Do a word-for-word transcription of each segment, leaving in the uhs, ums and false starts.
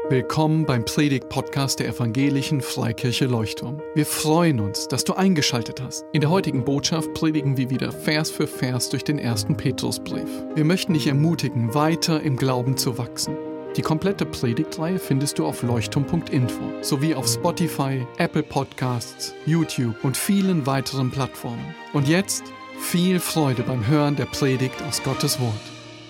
Willkommen beim Predigt-Podcast der Evangelischen Freikirche Leuchtturm. Wir freuen uns, dass du eingeschaltet hast. In der heutigen Botschaft predigen wir wieder Vers für Vers durch den ersten Petrusbrief. Wir möchten dich ermutigen, weiter im Glauben zu wachsen. Die komplette Predigtreihe findest du auf leuchtturm punkt info sowie auf Spotify, Apple Podcasts, YouTube und vielen weiteren Plattformen. Und jetzt viel Freude beim Hören der Predigt aus Gottes Wort.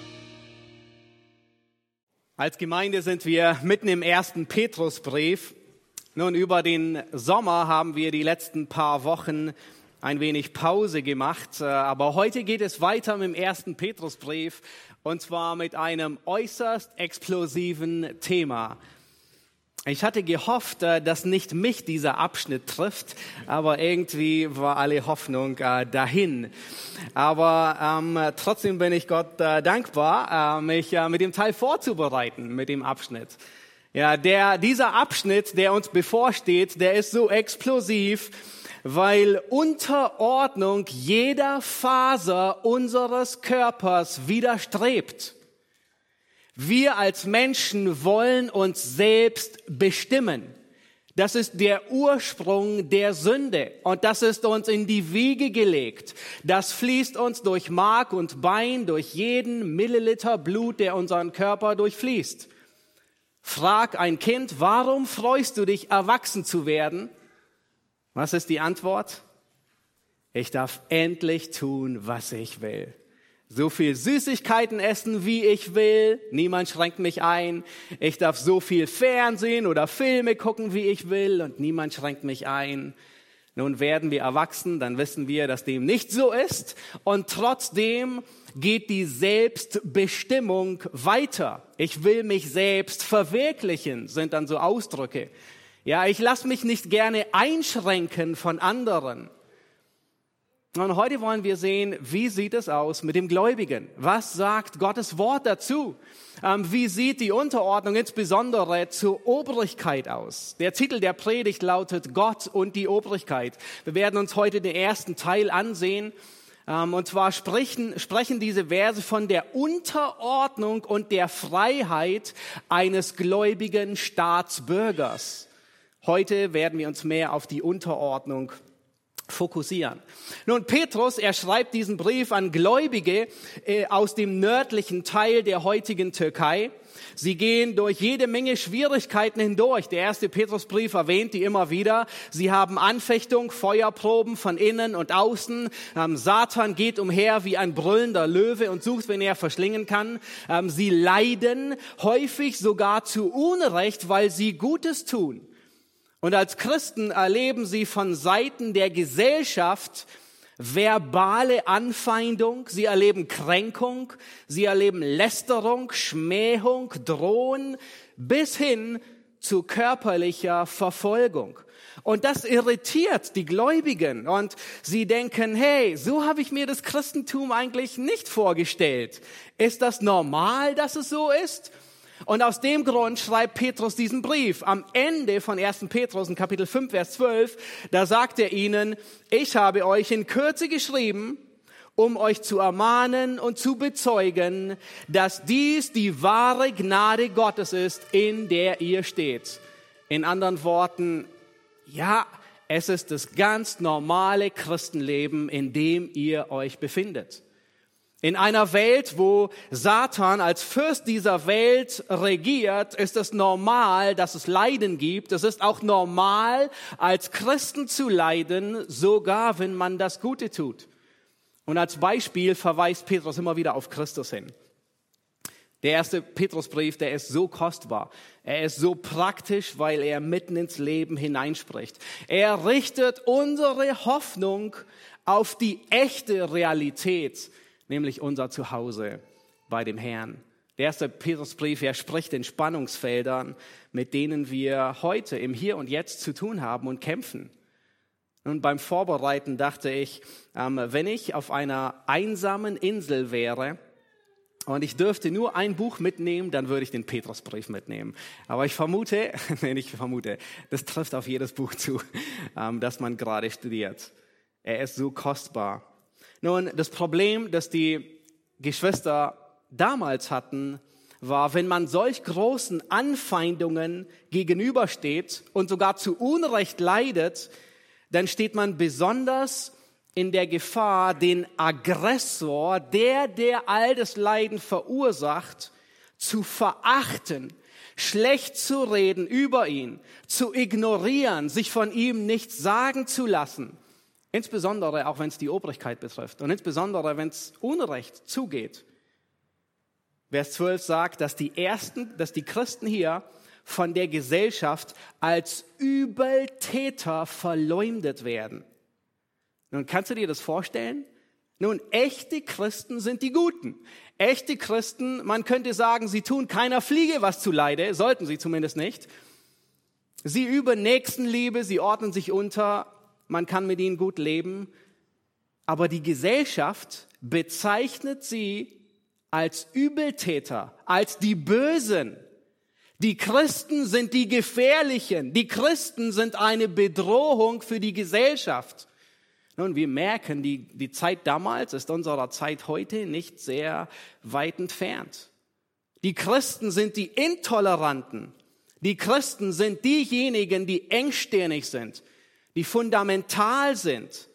Als Gemeinde sind wir mitten im ersten Petrusbrief. Nun, über den Sommer haben wir die letzten paar Wochen ein wenig Pause gemacht. Aber heute geht es weiter mit dem ersten Petrusbrief und zwar mit einem äußerst explosiven Thema. Ich hatte gehofft, dass nicht mich dieser Abschnitt trifft, aber irgendwie war alle Hoffnung äh, dahin. Aber ähm, trotzdem bin ich Gott äh, dankbar, äh, mich äh, mit dem Teil vorzubereiten, mit dem Abschnitt. Ja, der dieser Abschnitt, der uns bevorsteht, der ist so explosiv, weil Unterordnung jeder Faser unseres Körpers widerstrebt. Wir als Menschen wollen uns selbst bestimmen. Das ist der Ursprung der Sünde und das ist uns in die Wiege gelegt. Das fließt uns durch Mark und Bein, durch jeden Milliliter Blut, der unseren Körper durchfließt. Frag ein Kind, warum freust du dich, erwachsen zu werden? Was ist die Antwort? Ich darf endlich tun, was ich will. So viel Süßigkeiten essen, wie ich will. Niemand schränkt mich ein. Ich darf so viel Fernsehen oder Filme gucken, wie ich will. Und niemand schränkt mich ein. Nun werden wir erwachsen, dann wissen wir, dass dem nicht so ist. Und trotzdem geht die Selbstbestimmung weiter. Ich will mich selbst verwirklichen, sind dann so Ausdrücke. Ja, ich lasse mich nicht gerne einschränken von anderen. Und heute wollen wir sehen, wie sieht es aus mit dem Gläubigen? Was sagt Gottes Wort dazu? Ähm, wie sieht die Unterordnung insbesondere zur Obrigkeit aus? Der Titel der Predigt lautet Gott und die Obrigkeit. Wir werden uns heute den ersten Teil ansehen. Ähm, und zwar sprechen, sprechen diese Verse von der Unterordnung und der Freiheit eines gläubigen Staatsbürgers. Heute werden wir uns mehr auf die Unterordnung fokussieren. Nun, Petrus, er schreibt diesen Brief an Gläubige äh, aus dem nördlichen Teil der heutigen Türkei. Sie gehen durch jede Menge Schwierigkeiten hindurch. Der erste Petrusbrief erwähnt die immer wieder. Sie haben Anfechtung, Feuerproben von innen und außen. Ähm, Satan geht umher wie ein brüllender Löwe und sucht, wen er verschlingen kann. Ähm, sie leiden häufig sogar zu Unrecht, weil sie Gutes tun. Und als Christen erleben sie von Seiten der Gesellschaft verbale Anfeindung, sie erleben Kränkung, sie erleben Lästerung, Schmähung, Drohen bis hin zu körperlicher Verfolgung. Und das irritiert die Gläubigen und sie denken, hey, so habe ich mir das Christentum eigentlich nicht vorgestellt. Ist das normal, dass es so ist? Und aus dem Grund schreibt Petrus diesen Brief. Am Ende von ersten Petrus in Kapitel fünf, Vers zwölf, da sagt er ihnen, ich habe euch in Kürze geschrieben, um euch zu ermahnen und zu bezeugen, dass dies die wahre Gnade Gottes ist, in der ihr steht. In anderen Worten, ja, es ist das ganz normale Christenleben, in dem ihr euch befindet. In einer Welt, wo Satan als Fürst dieser Welt regiert, ist es normal, dass es Leiden gibt. Es ist auch normal, als Christen zu leiden, sogar wenn man das Gute tut. Und als Beispiel verweist Petrus immer wieder auf Christus hin. Der erste Petrusbrief, der ist so kostbar. Er ist so praktisch, weil er mitten ins Leben hineinspricht. Er richtet unsere Hoffnung auf die echte Realität, nämlich unser Zuhause bei dem Herrn. Der erste Petrusbrief, er spricht in Spannungsfeldern, mit denen wir heute im Hier und Jetzt zu tun haben und kämpfen. Und beim Vorbereiten dachte ich, ähm, wenn ich auf einer einsamen Insel wäre und ich dürfte nur ein Buch mitnehmen, dann würde ich den Petrusbrief mitnehmen. Aber ich vermute, nee, nicht vermute, das trifft auf jedes Buch zu, ähm, das man gerade studiert. Er ist so kostbar. Nun, das Problem, das die Geschwister damals hatten, war, wenn man solch großen Anfeindungen gegenübersteht und sogar zu Unrecht leidet, dann steht man besonders in der Gefahr, den Aggressor, der, der all das Leiden verursacht, zu verachten, schlecht zu reden über ihn, zu ignorieren, sich von ihm nichts sagen zu lassen. Insbesondere auch, wenn es die Obrigkeit betrifft und insbesondere, wenn es Unrecht zugeht. Vers zwölf sagt, dass die ersten, dass die Christen hier von der Gesellschaft als Übeltäter verleumdet werden. Nun, kannst du dir das vorstellen? Nun, echte Christen sind die Guten. Echte Christen, man könnte sagen, sie tun keiner Fliege was zuleide, sollten sie zumindest nicht. Sie üben Nächstenliebe, sie ordnen sich unter, man kann mit ihnen gut leben. Aber die Gesellschaft bezeichnet sie als Übeltäter, als die Bösen. Die Christen sind die Gefährlichen. Die Christen sind eine Bedrohung für die Gesellschaft. Nun, wir merken, die, die Zeit damals ist unserer Zeit heute nicht sehr weit entfernt. Die Christen sind die Intoleranten. Die Christen sind diejenigen, die engstirnig sind, die fundamental sind.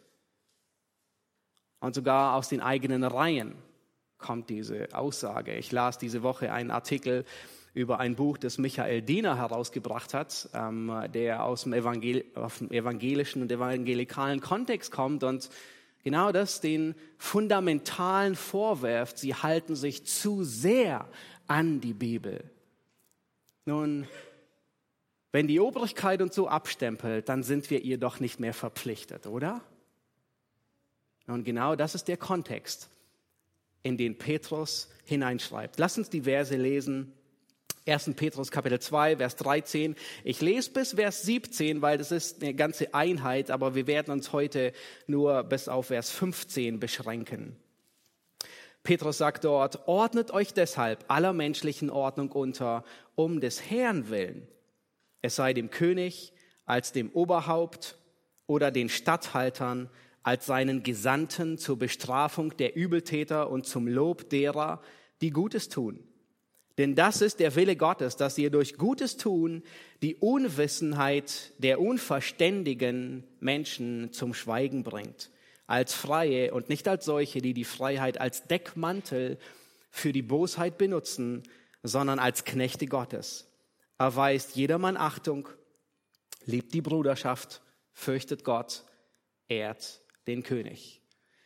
Und sogar aus den eigenen Reihen kommt diese Aussage. Ich las diese Woche einen Artikel über ein Buch, das Michael Diener herausgebracht hat, ähm, der aus dem, Evangel- aus dem evangelischen und evangelikalen Kontext kommt und genau das den Fundamentalen vorwirft. Sie halten sich zu sehr an die Bibel. Nun, wenn die Obrigkeit uns so abstempelt, dann sind wir ihr doch nicht mehr verpflichtet, oder? Und genau das ist der Kontext, in den Petrus hineinschreibt. Lass uns die Verse lesen. erster Petrus Kapitel zwei, Vers dreizehn. Ich lese bis Vers siebzehn, weil das ist eine ganze Einheit, aber wir werden uns heute nur bis auf Vers fünfzehn beschränken. Petrus sagt dort, ordnet euch deshalb aller menschlichen Ordnung unter, um des Herrn willen. Es sei dem König als dem Oberhaupt oder den Statthaltern als seinen Gesandten zur Bestrafung der Übeltäter und zum Lob derer, die Gutes tun. Denn das ist der Wille Gottes, dass ihr durch Gutes tun die Unwissenheit der unverständigen Menschen zum Schweigen bringt, als Freie und nicht als solche, die die Freiheit als Deckmantel für die Bosheit benutzen, sondern als Knechte Gottes. Erweist jedermann Achtung, liebt die Bruderschaft, fürchtet Gott, ehrt den König.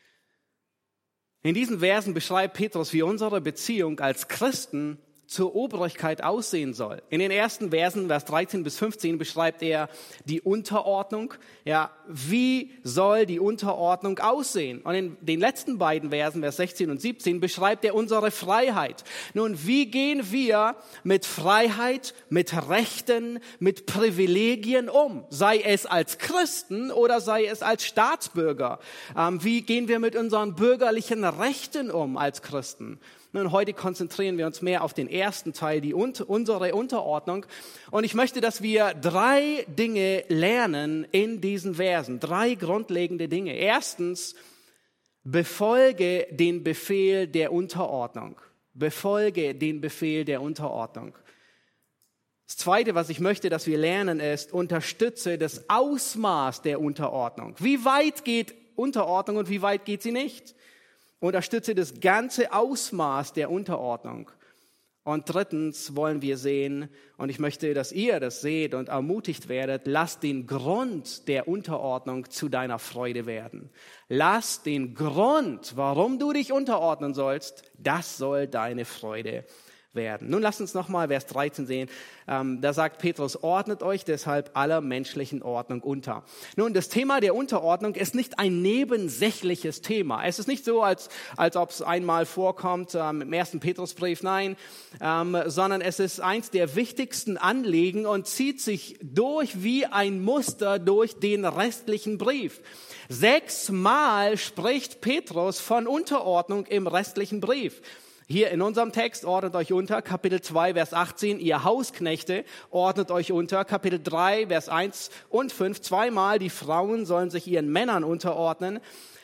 In diesen Versen beschreibt Petrus, wie unsere Beziehung als Christen zur Obrigkeit aussehen soll. In den ersten Versen, Vers dreizehn bis fünfzehn, beschreibt er die Unterordnung. Ja, wie soll die Unterordnung aussehen? Und in den letzten beiden Versen, Vers sechzehn und siebzehn, beschreibt er unsere Freiheit. Nun, wie gehen wir mit Freiheit, mit Rechten, mit Privilegien um? Sei es als Christen oder sei es als Staatsbürger. Ähm, wie gehen wir mit unseren bürgerlichen Rechten um als Christen? Nun, heute konzentrieren wir uns mehr auf den ersten Teil, die unsere Unterordnung. Und ich möchte, dass wir drei Dinge lernen in diesen Versen. Drei grundlegende Dinge. Erstens, befolge den Befehl der Unterordnung. Befolge den Befehl der Unterordnung. Das Zweite, was ich möchte, dass wir lernen, ist, unterstütze das Ausmaß der Unterordnung. Wie weit geht Unterordnung und wie weit geht sie nicht? Unterstütze das ganze Ausmaß der Unterordnung. Und drittens wollen wir sehen, und ich möchte, dass ihr das seht und ermutigt werdet, lass den Grund der Unterordnung zu deiner Freude werden. Lass den Grund, warum du dich unterordnen sollst, das soll deine Freude werden. Nun lasst uns nochmal Vers dreizehn sehen. Ähm, da sagt Petrus, ordnet euch deshalb aller menschlichen Ordnung unter. Nun, das Thema der Unterordnung ist nicht ein nebensächliches Thema. Es ist nicht so, als, als ob es einmal vorkommt ähm, im ersten Petrusbrief, nein, ähm, sondern es ist eins der wichtigsten Anliegen und zieht sich durch wie ein Muster durch den restlichen Brief. Sechsmal spricht Petrus von Unterordnung im restlichen Brief. Hier in unserem Text, ordnet euch unter, Kapitel zwei, Vers achtzehn, ihr Hausknechte, ordnet euch unter, Kapitel drei, Vers eins und fünf, zweimal, die Frauen sollen sich ihren Männern unterordnen.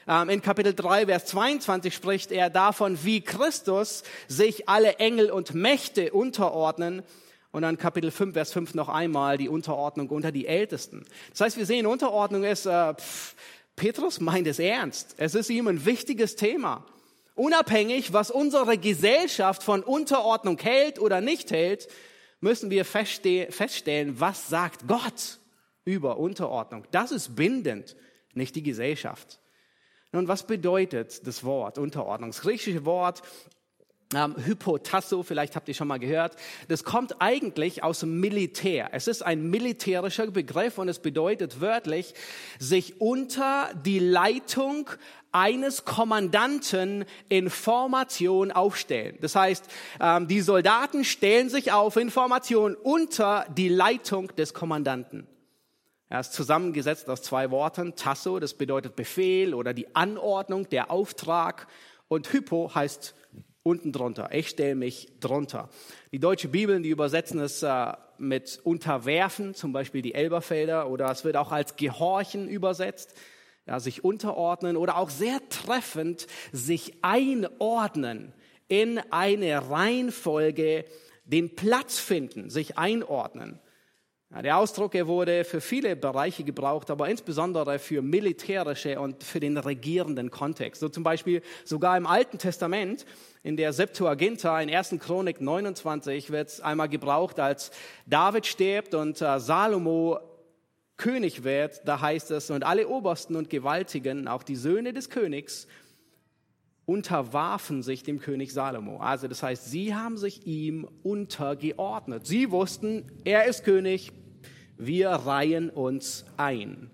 In Kapitel drei, Vers zweiundzwanzig spricht er davon, wie Christus sich alle Engel und Mächte unterordnen. Und dann Kapitel fünf, Vers fünf noch einmal die Unterordnung unter die Ältesten. Das heißt, wir sehen, Unterordnung ist, äh, pff, Petrus meint es ernst. Es ist ihm ein wichtiges Thema. Unabhängig, was unsere Gesellschaft von Unterordnung hält oder nicht hält, müssen wir festste- feststellen, was sagt Gott über Unterordnung. Das ist bindend, nicht die Gesellschaft. Nun, was bedeutet das Wort Unterordnung? Das griechische Wort ähm, Hypotasso, vielleicht habt ihr schon mal gehört, das kommt eigentlich aus dem Militär. Es ist ein militärischer Begriff und es bedeutet wörtlich, sich unter die Leitung eines Kommandanten in Formation aufstellen. Das heißt, ähm, die Soldaten stellen sich auf in Formation unter die Leitung des Kommandanten. Er ist zusammengesetzt aus zwei Worten. Tasso, das bedeutet Befehl oder die Anordnung, der Auftrag. Und Hypo heißt unten drunter. Ich stelle mich drunter. Die deutsche Bibeln, die übersetzen es äh, mit unterwerfen, zum Beispiel die Elberfelder. Oder es wird auch als gehorchen übersetzt. Ja, sich unterordnen oder auch sehr treffend sich einordnen in eine Reihenfolge, den Platz finden, sich einordnen. Ja, der Ausdruck, er wurde für viele Bereiche gebraucht, aber insbesondere für militärische und für den regierenden Kontext. So zum Beispiel sogar im Alten Testament, in der Septuaginta, in erster Chronik neunundzwanzig, wird es einmal gebraucht, als David stirbt und äh, Salomo König wird. Da heißt es, und alle Obersten und Gewaltigen, auch die Söhne des Königs, unterwarfen sich dem König Salomo. Also das heißt, sie haben sich ihm untergeordnet. Sie wussten, er ist König, wir reihen uns ein.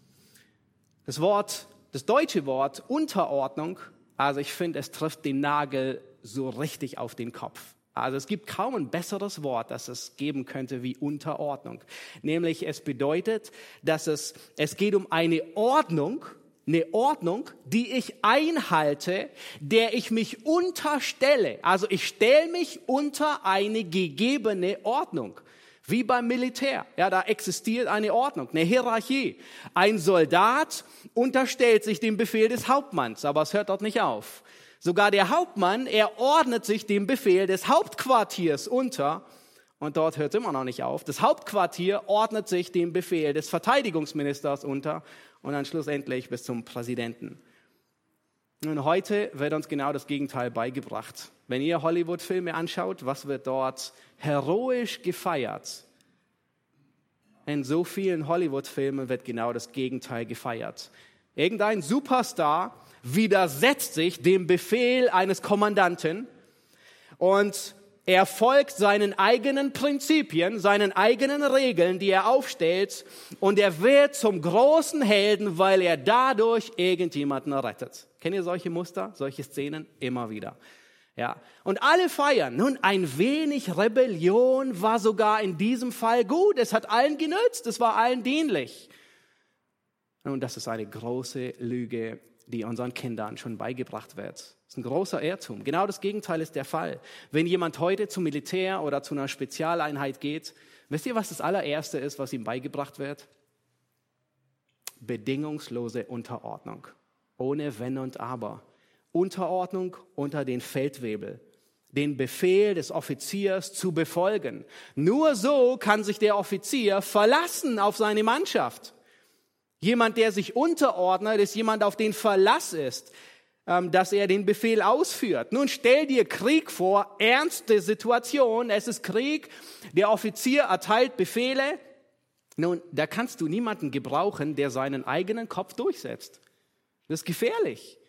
Das Wort, das deutsche Wort Unterordnung, also ich finde, es trifft den Nagel so richtig auf den Kopf. Also es gibt kaum ein besseres Wort, das es geben könnte wie Unterordnung. Nämlich es bedeutet, dass es, es geht um eine Ordnung, eine Ordnung, die ich einhalte, der ich mich unterstelle. Also ich stelle mich unter eine gegebene Ordnung. Wie beim Militär. Ja, da existiert eine Ordnung, eine Hierarchie. Ein Soldat unterstellt sich dem Befehl des Hauptmanns, aber es hört dort nicht auf. Sogar der Hauptmann, er ordnet sich dem Befehl des Hauptquartiers unter. Und dort hört es immer noch nicht auf. Das Hauptquartier ordnet sich dem Befehl des Verteidigungsministers unter und dann schlussendlich bis zum Präsidenten. Nun, heute wird uns genau das Gegenteil beigebracht. Wenn ihr Hollywood-Filme anschaut, was wird dort heroisch gefeiert? In so vielen Hollywood-Filmen wird genau das Gegenteil gefeiert. Irgendein Superstar widersetzt sich dem Befehl eines Kommandanten und er folgt seinen eigenen Prinzipien, seinen eigenen Regeln, die er aufstellt, und er wird zum großen Helden, weil er dadurch irgendjemanden rettet. Kennt ihr solche Muster, solche Szenen? Immer wieder. Ja. Und alle feiern. Nun, ein wenig Rebellion war sogar in diesem Fall gut. Es hat allen genützt, es war allen dienlich. Nun, das ist eine große Lüge, die unseren Kindern schon beigebracht wird. Das ist ein großer Irrtum. Genau das Gegenteil ist der Fall. Wenn jemand heute zum Militär oder zu einer Spezialeinheit geht, wisst ihr, was das allererste ist, was ihm beigebracht wird? Bedingungslose Unterordnung. Ohne Wenn und Aber. Unterordnung unter den Feldwebel. Den Befehl des Offiziers zu befolgen. Nur so kann sich der Offizier verlassen auf seine Mannschaft. Jemand, der sich unterordnet, ist jemand, auf den Verlass ist, dass er den Befehl ausführt. Nun stell dir Krieg vor, ernste Situation, es ist Krieg, der Offizier erteilt Befehle. Nun, da kannst du niemanden gebrauchen, der seinen eigenen Kopf durchsetzt. Das ist gefährlich.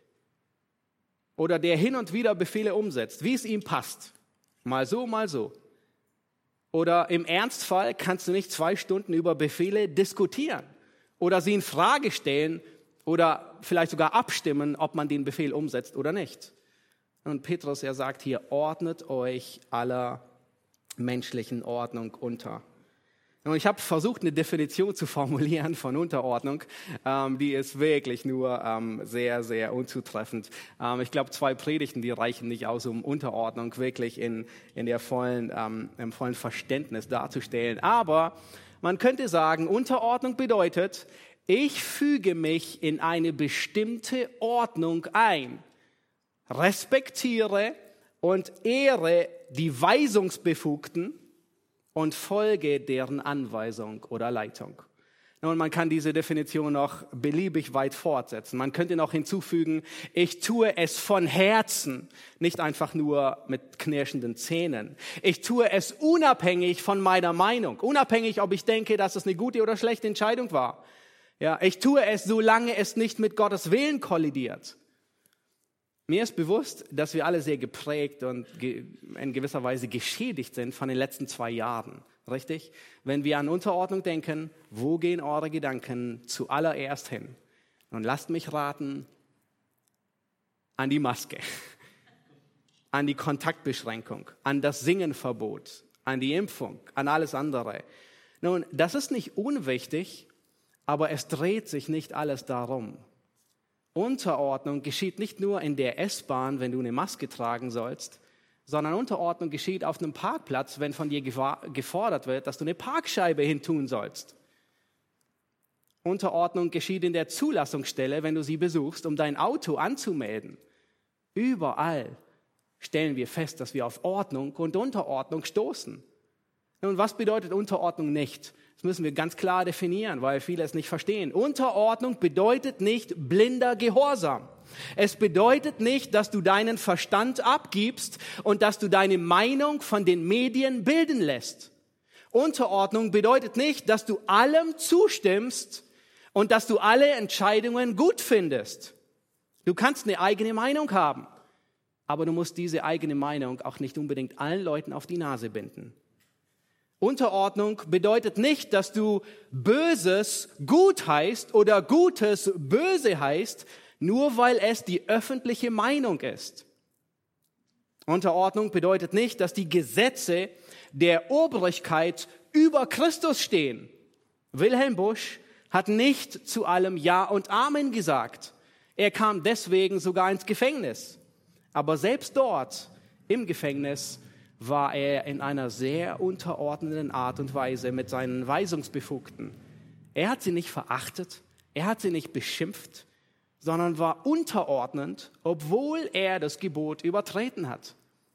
Oder der hin und wieder Befehle umsetzt, wie es ihm passt. Mal so, mal so. Oder im Ernstfall kannst du nicht zwei Stunden über Befehle diskutieren. Oder sie in Frage stellen oder vielleicht sogar abstimmen, ob man den Befehl umsetzt oder nicht. Und Petrus, er sagt hier, ordnet euch aller menschlichen Ordnung unter. Und ich habe versucht, eine Definition zu formulieren von Unterordnung. Ähm, die ist wirklich nur ähm, sehr, sehr unzutreffend. Ähm, ich glaube, zwei Predigten, die reichen nicht aus, um Unterordnung wirklich in, in der vollen, ähm, im vollen Verständnis darzustellen. Aber man könnte sagen, Unterordnung bedeutet, Ich füge mich in eine bestimmte Ordnung ein, respektiere und ehre die Weisungsbefugten und folge deren Anweisung oder Leitung. Nun, man kann diese Definition noch beliebig weit fortsetzen. Man könnte noch hinzufügen, ich tue es von Herzen, nicht einfach nur mit knirschenden Zähnen. Ich tue es unabhängig von meiner Meinung, unabhängig, ob ich denke, dass es eine gute oder schlechte Entscheidung war. Ja, ich tue es, solange es nicht mit Gottes Willen kollidiert. Mir ist bewusst, dass wir alle sehr geprägt und in gewisser Weise geschädigt sind von den letzten zwei Jahren. Richtig? Wenn wir an Unterordnung denken, wo gehen eure Gedanken zuallererst hin? Und lasst mich raten, an die Maske, an die Kontaktbeschränkung, an das Singenverbot, an die Impfung, an alles andere. Nun, das ist nicht unwichtig, aber es dreht sich nicht alles darum. Unterordnung geschieht nicht nur in der S-Bahn, wenn du eine Maske tragen sollst, sondern Unterordnung geschieht auf einem Parkplatz, wenn von dir gefordert wird, dass du eine Parkscheibe hintun sollst. Unterordnung geschieht in der Zulassungsstelle, wenn du sie besuchst, um dein Auto anzumelden. Überall stellen wir fest, dass wir auf Ordnung und Unterordnung stoßen. Nun, was bedeutet Unterordnung nicht? Das müssen wir ganz klar definieren, weil viele es nicht verstehen. Unterordnung bedeutet nicht blinder Gehorsam. Es bedeutet nicht, dass du deinen Verstand abgibst und dass du deine Meinung von den Medien bilden lässt. Unterordnung bedeutet nicht, dass du allem zustimmst und dass du alle Entscheidungen gut findest. Du kannst eine eigene Meinung haben, aber du musst diese eigene Meinung auch nicht unbedingt allen Leuten auf die Nase binden. Unterordnung bedeutet nicht, dass du Böses gut heißt oder Gutes böse heißt, nur weil es die öffentliche Meinung ist. Unterordnung bedeutet nicht, dass die Gesetze der Obrigkeit über Christus stehen. Wilhelm Busch hat nicht zu allem Ja und Amen gesagt. Er kam deswegen sogar ins Gefängnis. Aber selbst dort im Gefängnis war er in einer sehr unterordnenden Art und Weise mit seinen Weisungsbefugten. Er hat sie nicht verachtet, er hat sie nicht beschimpft, sondern war unterordnend, obwohl er das Gebot übertreten hat.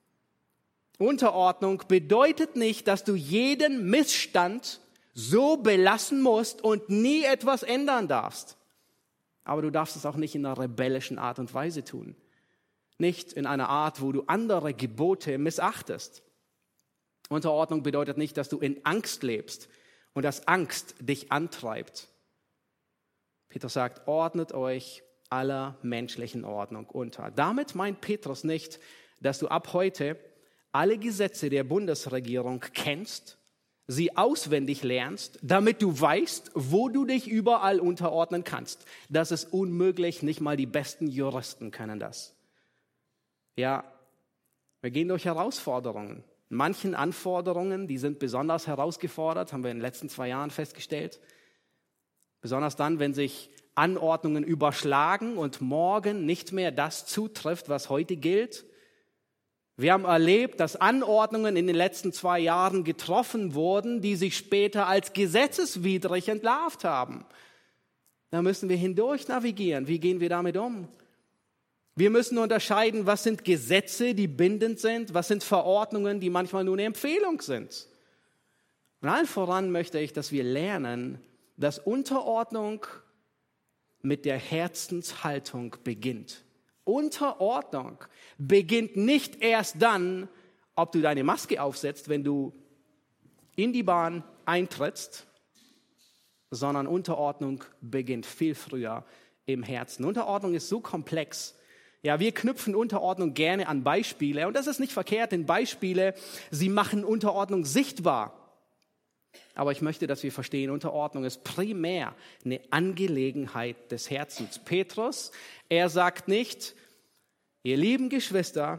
Unterordnung bedeutet nicht, dass du jeden Missstand so belassen musst und nie etwas ändern darfst. Aber du darfst es auch nicht in einer rebellischen Art und Weise tun. Nicht in einer Art, wo du andere Gebote missachtest. Unterordnung bedeutet nicht, dass du in Angst lebst und dass Angst dich antreibt. Petrus sagt, ordnet euch aller menschlichen Ordnung unter. Damit meint Petrus nicht, dass du ab heute alle Gesetze der Bundesregierung kennst, sie auswendig lernst, damit du weißt, wo du dich überall unterordnen kannst. Das ist unmöglich, nicht mal die besten Juristen können das. Ja, wir gehen durch Herausforderungen. Manchen Anforderungen, die sind besonders herausgefordert, haben wir in den letzten zwei Jahren festgestellt. Besonders dann, wenn sich Anordnungen überschlagen und morgen nicht mehr das zutrifft, was heute gilt. Wir haben erlebt, dass Anordnungen in den letzten zwei Jahren getroffen wurden, die sich später als gesetzeswidrig entlarvt haben. Da müssen wir hindurch navigieren. Wie gehen wir damit um? Wir müssen unterscheiden, was sind Gesetze, die bindend sind, was sind Verordnungen, die manchmal nur eine Empfehlung sind. Und allen voran möchte ich, dass wir lernen, dass Unterordnung mit der Herzenshaltung beginnt. Unterordnung beginnt nicht erst dann, ob du deine Maske aufsetzt, wenn du in die Bahn eintrittst, sondern Unterordnung beginnt viel früher im Herzen. Unterordnung ist so komplex. Ja, wir knüpfen Unterordnung gerne an Beispiele und das ist nicht verkehrt, denn Beispiele, sie machen Unterordnung sichtbar. Aber ich möchte, dass wir verstehen, Unterordnung ist primär eine Angelegenheit des Herzens. Petrus, er sagt nicht, ihr lieben Geschwister,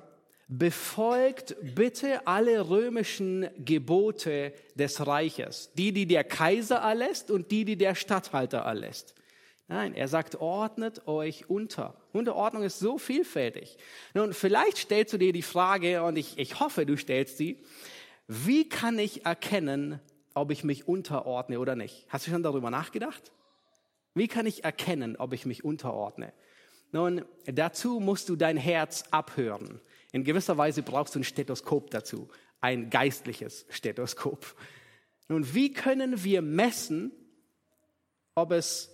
befolgt bitte alle römischen Gebote des Reiches, die, die der Kaiser erlässt und die, die der Statthalter erlässt. Nein, er sagt, ordnet euch unter. Unterordnung ist so vielfältig. Nun, vielleicht stellst du dir die Frage, und ich, ich hoffe, du stellst sie, wie kann ich erkennen, ob ich mich unterordne oder nicht? Hast du schon darüber nachgedacht? Wie kann ich erkennen, ob ich mich unterordne? Nun, dazu musst du dein Herz abhören. In gewisser Weise brauchst du ein Stethoskop dazu, ein geistliches Stethoskop. Nun, wie können wir messen, ob es,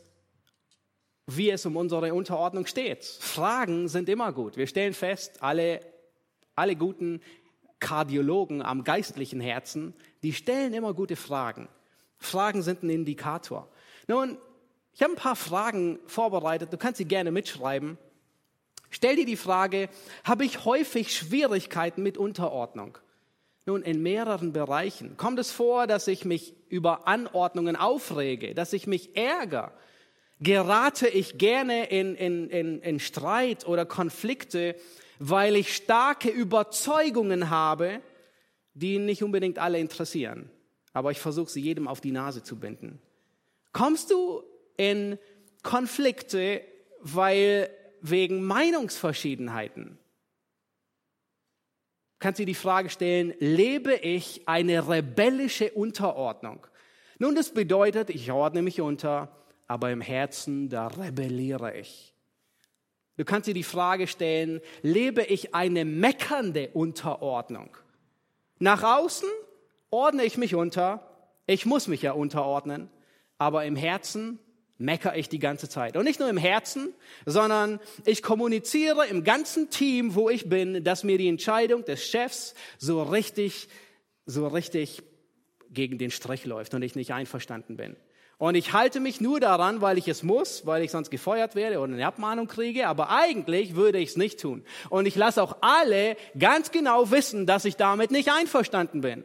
wie es um unsere Unterordnung steht? Fragen sind immer gut. Wir stellen fest, alle, alle guten Kardiologen am geistlichen Herzen, die stellen immer gute Fragen. Fragen sind ein Indikator. Nun, ich habe ein paar Fragen vorbereitet, du kannst sie gerne mitschreiben. Stell dir die Frage, habe ich häufig Schwierigkeiten mit Unterordnung? Nun, in mehreren Bereichen. Kommt es vor, dass ich mich über Anordnungen aufrege, dass ich mich ärgere? Gerate ich gerne in, in, in, in Streit oder Konflikte, weil ich starke Überzeugungen habe, die nicht unbedingt alle interessieren? Aber ich versuche sie jedem auf die Nase zu binden. Kommst du in Konflikte, weil wegen Meinungsverschiedenheiten? Kannst du dir die Frage stellen, lebe ich eine rebellische Unterordnung? Nun, das bedeutet, ich ordne mich unter, aber im Herzen, da rebelliere ich. Du kannst dir die Frage stellen, lebe ich eine meckernde Unterordnung? Nach außen ordne ich mich unter, ich muss mich ja unterordnen, aber im Herzen meckere ich die ganze Zeit. Und nicht nur im Herzen, sondern ich kommuniziere im ganzen Team, wo ich bin, dass mir die Entscheidung des Chefs so richtig, so richtig gegen den Strich läuft und ich nicht einverstanden bin. Und ich halte mich nur daran, weil ich es muss, weil ich sonst gefeuert werde oder eine Abmahnung kriege, aber eigentlich würde ich es nicht tun. Und ich lasse auch alle ganz genau wissen, dass ich damit nicht einverstanden bin.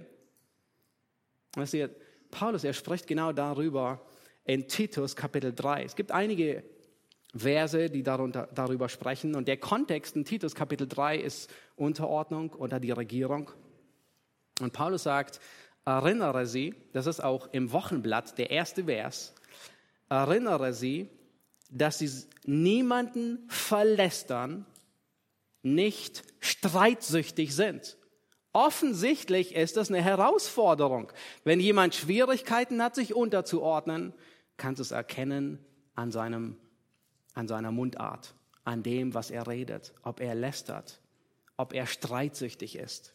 Weißt du, Paulus, er spricht genau darüber in Titus Kapitel drei. Es gibt einige Verse, die darunter, darüber sprechen. Und der Kontext in Titus Kapitel drei ist Unterordnung unter die Regierung. Und Paulus sagt, erinnere sie, das ist auch im Wochenblatt der erste Vers, erinnere sie, dass sie niemanden verlästern, nicht streitsüchtig sind. Offensichtlich ist das eine Herausforderung. Wenn jemand Schwierigkeiten hat, sich unterzuordnen, kannst du es erkennen an seinem, an seiner Mundart, an dem, was er redet, ob er lästert, ob er streitsüchtig ist.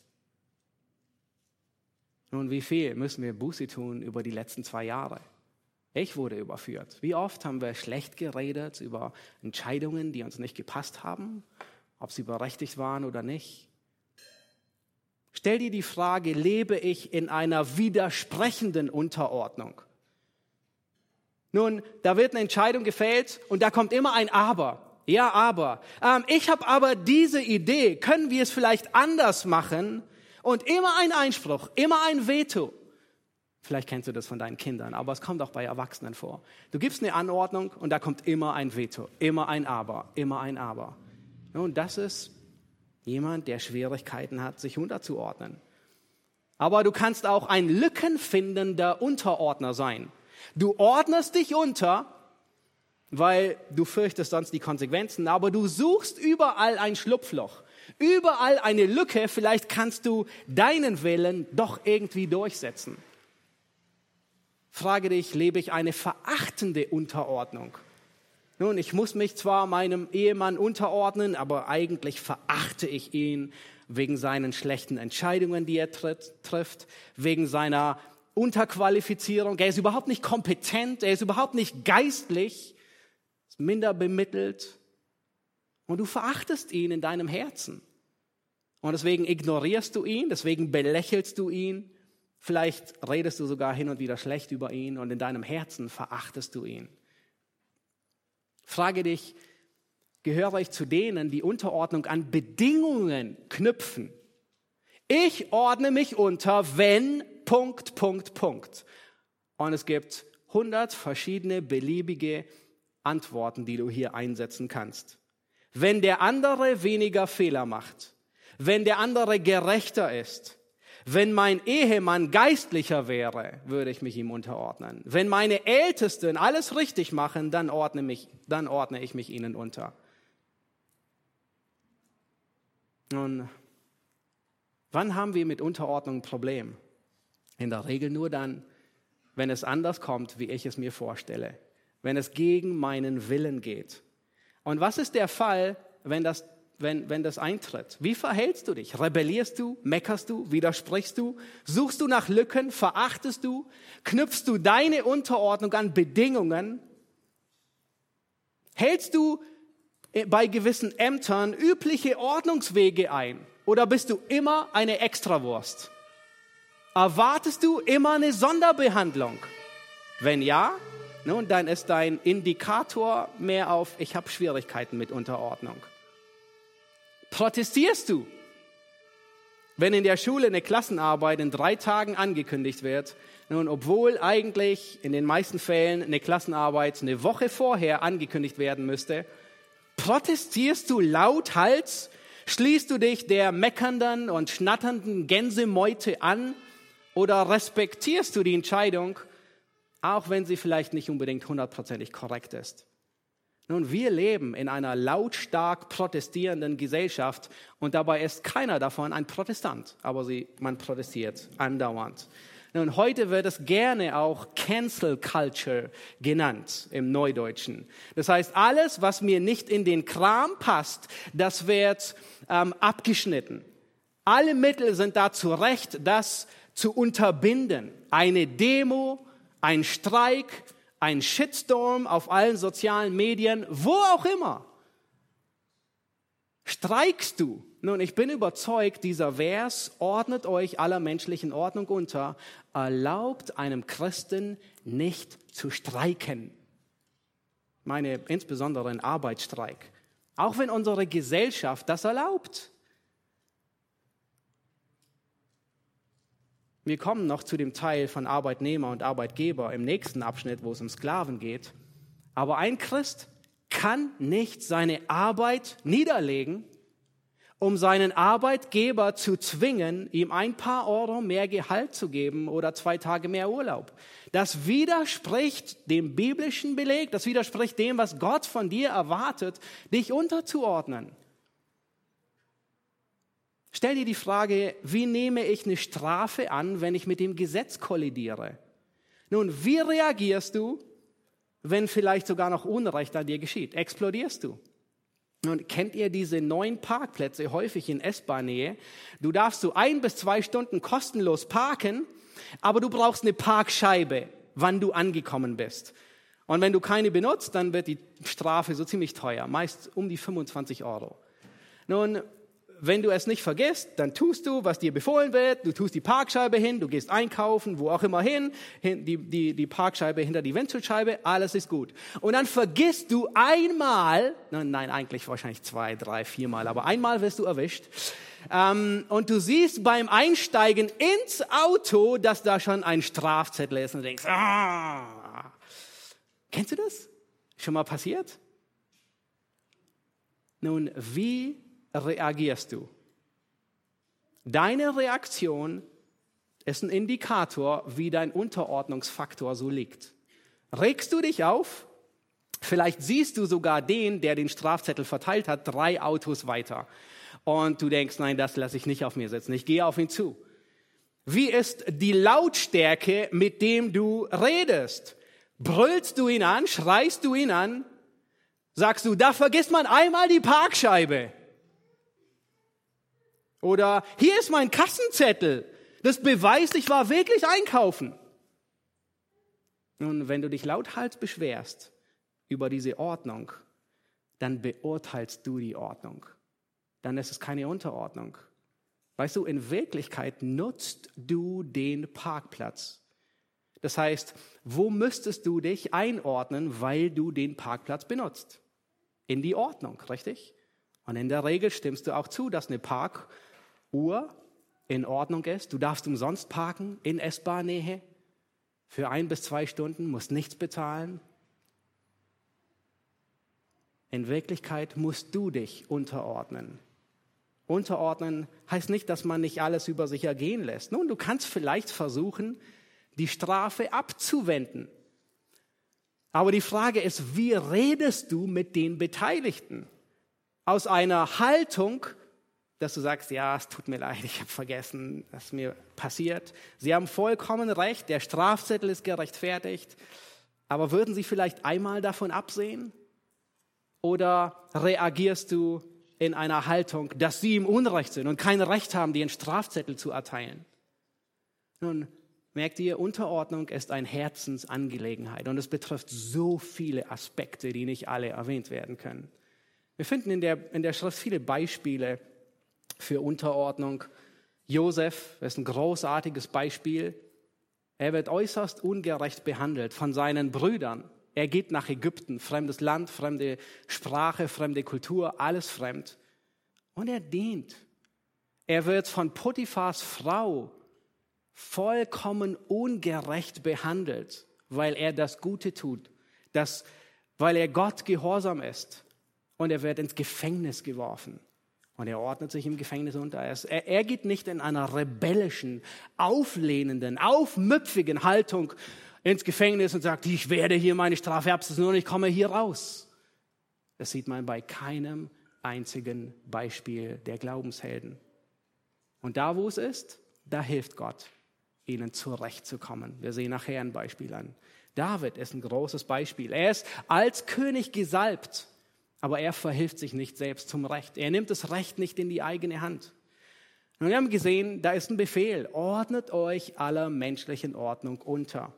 Nun, wie viel müssen wir Buße tun über die letzten zwei Jahre? Ich wurde überführt. Wie oft haben wir schlecht geredet über Entscheidungen, die uns nicht gepasst haben, ob sie berechtigt waren oder nicht? Stell dir die Frage, lebe ich in einer widersprechenden Unterordnung? Nun, da wird eine Entscheidung gefällt und da kommt immer ein Aber. Ja, aber. Ähm, ich habe aber diese Idee. Können wir es vielleicht anders machen? Und immer ein Einspruch, immer ein Veto. Vielleicht kennst du das von deinen Kindern, aber es kommt auch bei Erwachsenen vor. Du gibst eine Anordnung und da kommt immer ein Veto, immer ein Aber, immer ein Aber. Und das ist jemand, der Schwierigkeiten hat, sich unterzuordnen. Aber du kannst auch ein lückenfindender Unterordner sein. Du ordnest dich unter, weil du fürchtest sonst die Konsequenzen, aber du suchst überall ein Schlupfloch, überall eine Lücke, vielleicht kannst du deinen Willen doch irgendwie durchsetzen. Frage dich, lebe ich eine verachtende Unterordnung? Nun, ich muss mich zwar meinem Ehemann unterordnen, aber eigentlich verachte ich ihn wegen seinen schlechten Entscheidungen, die er tritt, trifft, wegen seiner Unterqualifizierung. Er ist überhaupt nicht kompetent, er ist überhaupt nicht geistlich, ist minder bemittelt. Und du verachtest ihn in deinem Herzen. Und deswegen ignorierst du ihn, deswegen belächelst du ihn. Vielleicht redest du sogar hin und wieder schlecht über ihn und in deinem Herzen verachtest du ihn. Frage dich, gehöre ich zu denen, die Unterordnung an Bedingungen knüpfen? Ich ordne mich unter, wenn, Punkt, Punkt, Punkt. Und es gibt hundert verschiedene beliebige Antworten, die du hier einsetzen kannst. Wenn der andere weniger Fehler macht, wenn der andere gerechter ist, wenn mein Ehemann geistlicher wäre, würde ich mich ihm unterordnen. Wenn meine Ältesten alles richtig machen, dann ordne, mich, dann ordne ich mich ihnen unter. Nun, wann haben wir mit Unterordnung ein Problem? In der Regel nur dann, wenn es anders kommt, wie ich es mir vorstelle. wenn es gegen meinen Willen geht. Und was ist der Fall, wenn das, wenn, wenn das eintritt? Wie verhältst du dich? Rebellierst du? Meckerst du? Widersprichst du? Suchst du nach Lücken? Verachtest du? Knüpfst du deine Unterordnung an Bedingungen? Hältst du bei gewissen Ämtern übliche Ordnungswege ein? Oder bist du immer eine Extrawurst? Erwartest du immer eine Sonderbehandlung? Wenn ja, nun, dann ist dein Indikator mehr auf, ich habe Schwierigkeiten mit Unterordnung. Protestierst du, wenn in der Schule eine Klassenarbeit in drei Tagen angekündigt wird, nun, obwohl eigentlich in den meisten Fällen eine Klassenarbeit eine Woche vorher angekündigt werden müsste? Protestierst du lauthals? Schließt du dich der meckernden und schnatternden Gänsemeute an? Oder respektierst du die Entscheidung, auch wenn sie vielleicht nicht unbedingt hundertprozentig korrekt ist? Nun, wir leben in einer lautstark protestierenden Gesellschaft und dabei ist keiner davon ein Protestant, aber sie, man protestiert andauernd. Nun, heute wird es gerne auch Cancel Culture genannt im Neudeutschen. Das heißt, alles, was mir nicht in den Kram passt, das wird ähm, abgeschnitten. Alle Mittel sind dazu recht, das zu unterbinden. Eine Demo, ein Streik, ein Shitstorm auf allen sozialen Medien, wo auch immer. Streikst du? Nun, ich bin überzeugt, dieser Vers ordnet euch aller menschlichen Ordnung unter, erlaubt einem Christen nicht zu streiken. Ich meine, insbesondere ein Arbeitsstreik. Auch wenn unsere Gesellschaft das erlaubt. Wir kommen noch zu dem Teil von Arbeitnehmer und Arbeitgeber im nächsten Abschnitt, wo es um Sklaven geht. Aber ein Christ kann nicht seine Arbeit niederlegen, um seinen Arbeitgeber zu zwingen, ihm ein paar Euro mehr Gehalt zu geben oder zwei Tage mehr Urlaub. Das widerspricht dem biblischen Beleg, das widerspricht dem, was Gott von dir erwartet, dich unterzuordnen. Stell dir die Frage, wie nehme ich eine Strafe an, wenn ich mit dem Gesetz kollidiere? Nun, wie reagierst du, wenn vielleicht sogar noch Unrecht an dir geschieht? Explodierst du? Nun, kennt ihr diese neuen Parkplätze, häufig in S-Bahn-Nähe? Du darfst so ein bis zwei Stunden kostenlos parken, aber du brauchst eine Parkscheibe, wann du angekommen bist. Und wenn du keine benutzt, dann wird die Strafe so ziemlich teuer, meist um die fünfundzwanzig Euro. Nun, wenn du es nicht vergisst, dann tust du, was dir befohlen wird. Du tust die Parkscheibe hin, du gehst einkaufen, wo auch immer hin, die, die, die Parkscheibe hinter die Windschutzscheibe, alles ist gut. Und dann vergisst du einmal, nein, nein, eigentlich wahrscheinlich zwei, drei, viermal, aber einmal wirst du erwischt. Ähm, und du siehst beim Einsteigen ins Auto, dass da schon ein Strafzettel ist und du denkst, ah. Kennst du das? Schon mal passiert? Nun, wie reagierst du? Deine Reaktion ist ein Indikator, wie dein Unterordnungsfaktor so liegt. Regst du dich auf? Vielleicht siehst du sogar den, der den Strafzettel verteilt hat, drei Autos weiter. Und du denkst, nein, das lasse ich nicht auf mir sitzen. Ich gehe auf ihn zu. Wie ist die Lautstärke, mit dem du redest? Brüllst du ihn an? Schreist du ihn an? Sagst du, da vergisst man einmal die Parkscheibe. Oder hier ist mein Kassenzettel. Das beweist, ich war wirklich einkaufen. Nun, wenn du dich lauthals beschwerst über diese Ordnung, dann beurteilst du die Ordnung. Dann ist es keine Unterordnung. Weißt du, in Wirklichkeit nutzt du den Parkplatz. Das heißt, wo müsstest du dich einordnen, weil du den Parkplatz benutzt? In die Ordnung, richtig? Und in der Regel stimmst du auch zu, dass eine Parkuhr in Ordnung ist. Du darfst umsonst parken in S-Bahn-Nähe für ein bis zwei Stunden, musst nichts bezahlen. In Wirklichkeit musst du dich unterordnen. Unterordnen heißt nicht, dass man nicht alles über sich ergehen lässt. Nun, du kannst vielleicht versuchen, die Strafe abzuwenden. Aber die Frage ist, wie redest du mit den Beteiligten? Aus einer Haltung, dass du sagst, ja, es tut mir leid, ich habe vergessen, was mir passiert. Sie haben vollkommen recht, der Strafzettel ist gerechtfertigt. Aber würden sie vielleicht einmal davon absehen? Oder reagierst du in einer Haltung, dass sie im Unrecht sind und kein Recht haben, dir einen Strafzettel zu erteilen? Nun, merkt ihr, Unterordnung ist eine Herzensangelegenheit und es betrifft so viele Aspekte, die nicht alle erwähnt werden können. Wir finden in der, in der Schrift viele Beispiele für Unterordnung. Josef ist ein großartiges Beispiel. Er wird äußerst ungerecht behandelt von seinen Brüdern. Er geht nach Ägypten, fremdes Land, fremde Sprache, fremde Kultur, alles fremd. Und er dient. Er wird von Potiphars Frau vollkommen ungerecht behandelt, weil er das Gute tut, das, weil er Gott gehorsam ist. Und er wird ins Gefängnis geworfen. Und er ordnet sich im Gefängnis unter. Er, er geht nicht in einer rebellischen, auflehnenden, aufmüpfigen Haltung ins Gefängnis und sagt, ich werde hier meine Strafe absitzen und ich komme hier raus. Das sieht man bei keinem einzigen Beispiel der Glaubenshelden. Und da, wo es ist, da hilft Gott, ihnen zurechtzukommen. Wir sehen nachher ein Beispiel an. David ist ein großes Beispiel. Er ist als König gesalbt, aber er verhilft sich nicht selbst zum Recht. Er nimmt das Recht nicht in die eigene Hand. Und wir haben gesehen, da ist ein Befehl. Ordnet euch aller menschlichen Ordnung unter.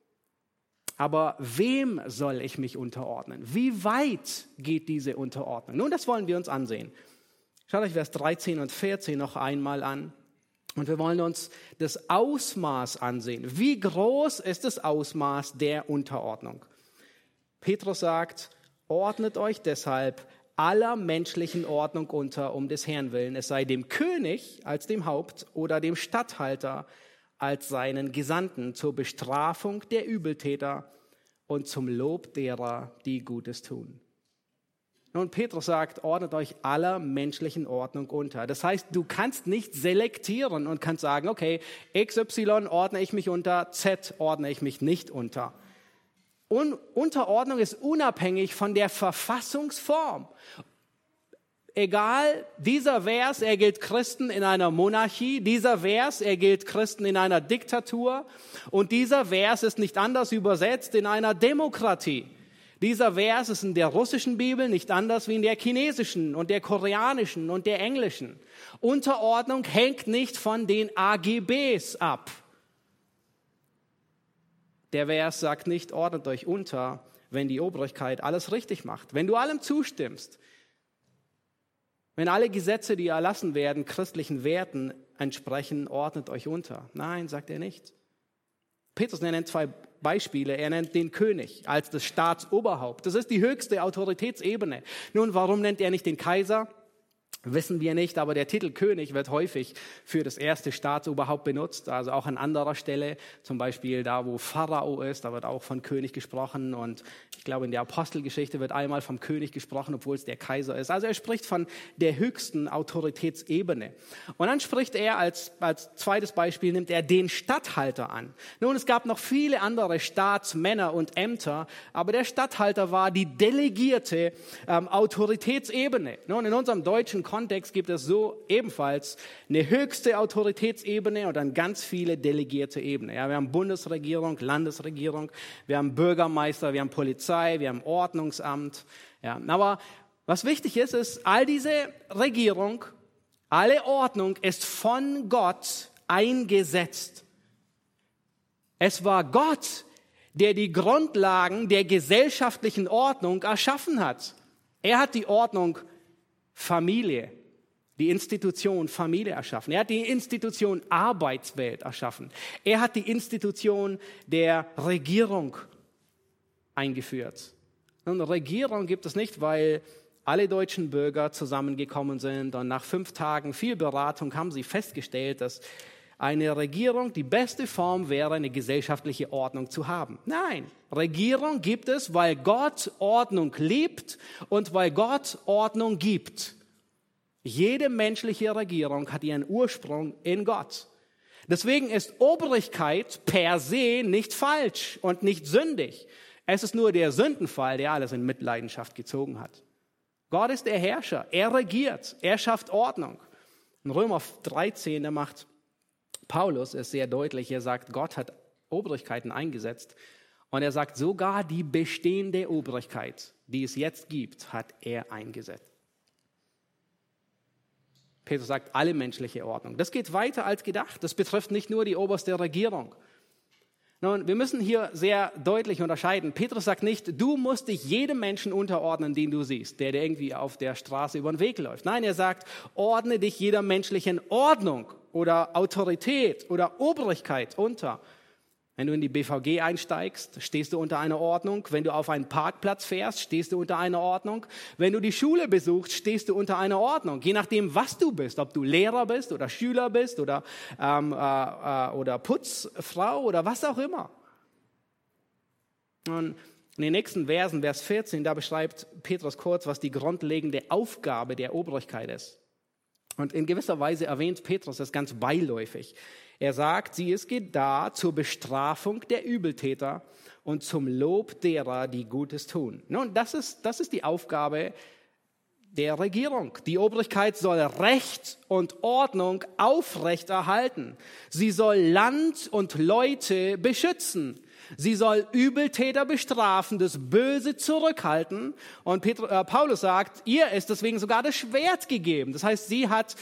Aber wem soll ich mich unterordnen? Wie weit geht diese Unterordnung? Nun, das wollen wir uns ansehen. Schaut euch Vers dreizehn und vierzehn noch einmal an. Und wir wollen uns das Ausmaß ansehen. Wie groß ist das Ausmaß der Unterordnung? Petrus sagt, ordnet euch deshalb aller menschlichen Ordnung unter, um des Herrn willen, es sei dem König als dem Haupt oder dem Statthalter als seinen Gesandten zur Bestrafung der Übeltäter und zum Lob derer, die Gutes tun. Nun, Petrus sagt, ordnet euch aller menschlichen Ordnung unter. Das heißt, du kannst nicht selektieren und kannst sagen, okay, X Y ordne ich mich unter, Z ordne ich mich nicht unter. Und Unterordnung ist unabhängig von der Verfassungsform. Egal, dieser Vers, er gilt Christen in einer Monarchie, dieser Vers, er gilt Christen in einer Diktatur und dieser Vers ist nicht anders übersetzt in einer Demokratie. Dieser Vers ist in der russischen Bibel nicht anders wie in der chinesischen und der koreanischen und der englischen. Unterordnung hängt nicht von den A G Bs ab. Der Vers sagt nicht, ordnet euch unter, wenn die Obrigkeit alles richtig macht, wenn du allem zustimmst, wenn alle Gesetze, die erlassen werden, christlichen Werten entsprechen, ordnet euch unter. Nein, sagt er nicht. Petrus nennt zwei Beispiele. Er nennt den König als das Staatsoberhaupt. Das ist die höchste Autoritätsebene. Nun, warum nennt er nicht den Kaiser? Wissen wir nicht, aber der Titel König wird häufig für das erste Staatsoberhaupt benutzt, also auch an anderer Stelle, zum Beispiel da, wo Pharao ist, da wird auch von König gesprochen und ich glaube, in der Apostelgeschichte wird einmal vom König gesprochen, obwohl es der Kaiser ist. Also er spricht von der höchsten Autoritätsebene. Und dann spricht er als, als zweites Beispiel, nimmt er den Statthalter an. Nun, es gab noch viele andere Staatsmänner und Ämter, aber der Statthalter war die delegierte ähm, Autoritätsebene. Nun, in unserem deutschen Kontext gibt es so ebenfalls eine höchste Autoritätsebene und dann ganz viele delegierte Ebenen. Ja, wir haben Bundesregierung, Landesregierung, wir haben Bürgermeister, wir haben Polizei, wir haben Ordnungsamt. Ja, aber was wichtig ist, ist, all diese Regierung, alle Ordnung ist von Gott eingesetzt. Es war Gott, der die Grundlagen der gesellschaftlichen Ordnung erschaffen hat. Er hat die Ordnung Familie, die Institution Familie erschaffen. Er hat die Institution Arbeitswelt erschaffen. Er hat die Institution der Regierung eingeführt. Und Regierung gibt es nicht, weil alle deutschen Bürger zusammengekommen sind und nach fünf Tagen viel Beratung haben sie festgestellt, dass eine Regierung die beste Form wäre, eine gesellschaftliche Ordnung zu haben. Nein, Regierung gibt es, weil Gott Ordnung liebt und weil Gott Ordnung gibt. Jede menschliche Regierung hat ihren Ursprung in Gott. Deswegen ist Obrigkeit per se nicht falsch und nicht sündig. Es ist nur der Sündenfall, der alles in Mitleidenschaft gezogen hat. Gott ist der Herrscher, er regiert, er schafft Ordnung. In Römer dreizehn, da macht Paulus es sehr deutlich, er sagt, Gott hat Obrigkeiten eingesetzt. Und er sagt, sogar die bestehende Obrigkeit, die es jetzt gibt, hat er eingesetzt. Petrus sagt, alle menschliche Ordnung. Das geht weiter als gedacht. Das betrifft nicht nur die oberste Regierung. Nun, wir müssen hier sehr deutlich unterscheiden. Petrus sagt nicht, du musst dich jedem Menschen unterordnen, den du siehst, der dir irgendwie auf der Straße über den Weg läuft. Nein, er sagt, ordne dich jeder menschlichen Ordnung oder Autorität oder Obrigkeit unter. Wenn du in die B V G einsteigst, stehst du unter einer Ordnung. Wenn du auf einen Parkplatz fährst, stehst du unter einer Ordnung. Wenn du die Schule besuchst, stehst du unter einer Ordnung. Je nachdem, was du bist, ob du Lehrer bist oder Schüler bist oder, ähm, äh, äh, oder Putzfrau oder was auch immer. Und in den nächsten Versen, Vers vierzehn, da beschreibt Petrus kurz, was die grundlegende Aufgabe der Obrigkeit ist. Und in gewisser Weise erwähnt Petrus das ganz beiläufig. Er sagt, sie ist da zur Bestrafung der Übeltäter und zum Lob derer, die Gutes tun. Nun, das ist, das ist die Aufgabe der Regierung. Die Obrigkeit soll Recht und Ordnung aufrechterhalten. Sie soll Land und Leute beschützen. Sie soll Übeltäter bestrafen, das Böse zurückhalten. Und Petrus, äh, Paulus sagt, ihr ist deswegen sogar das Schwert gegeben. Das heißt, sie hat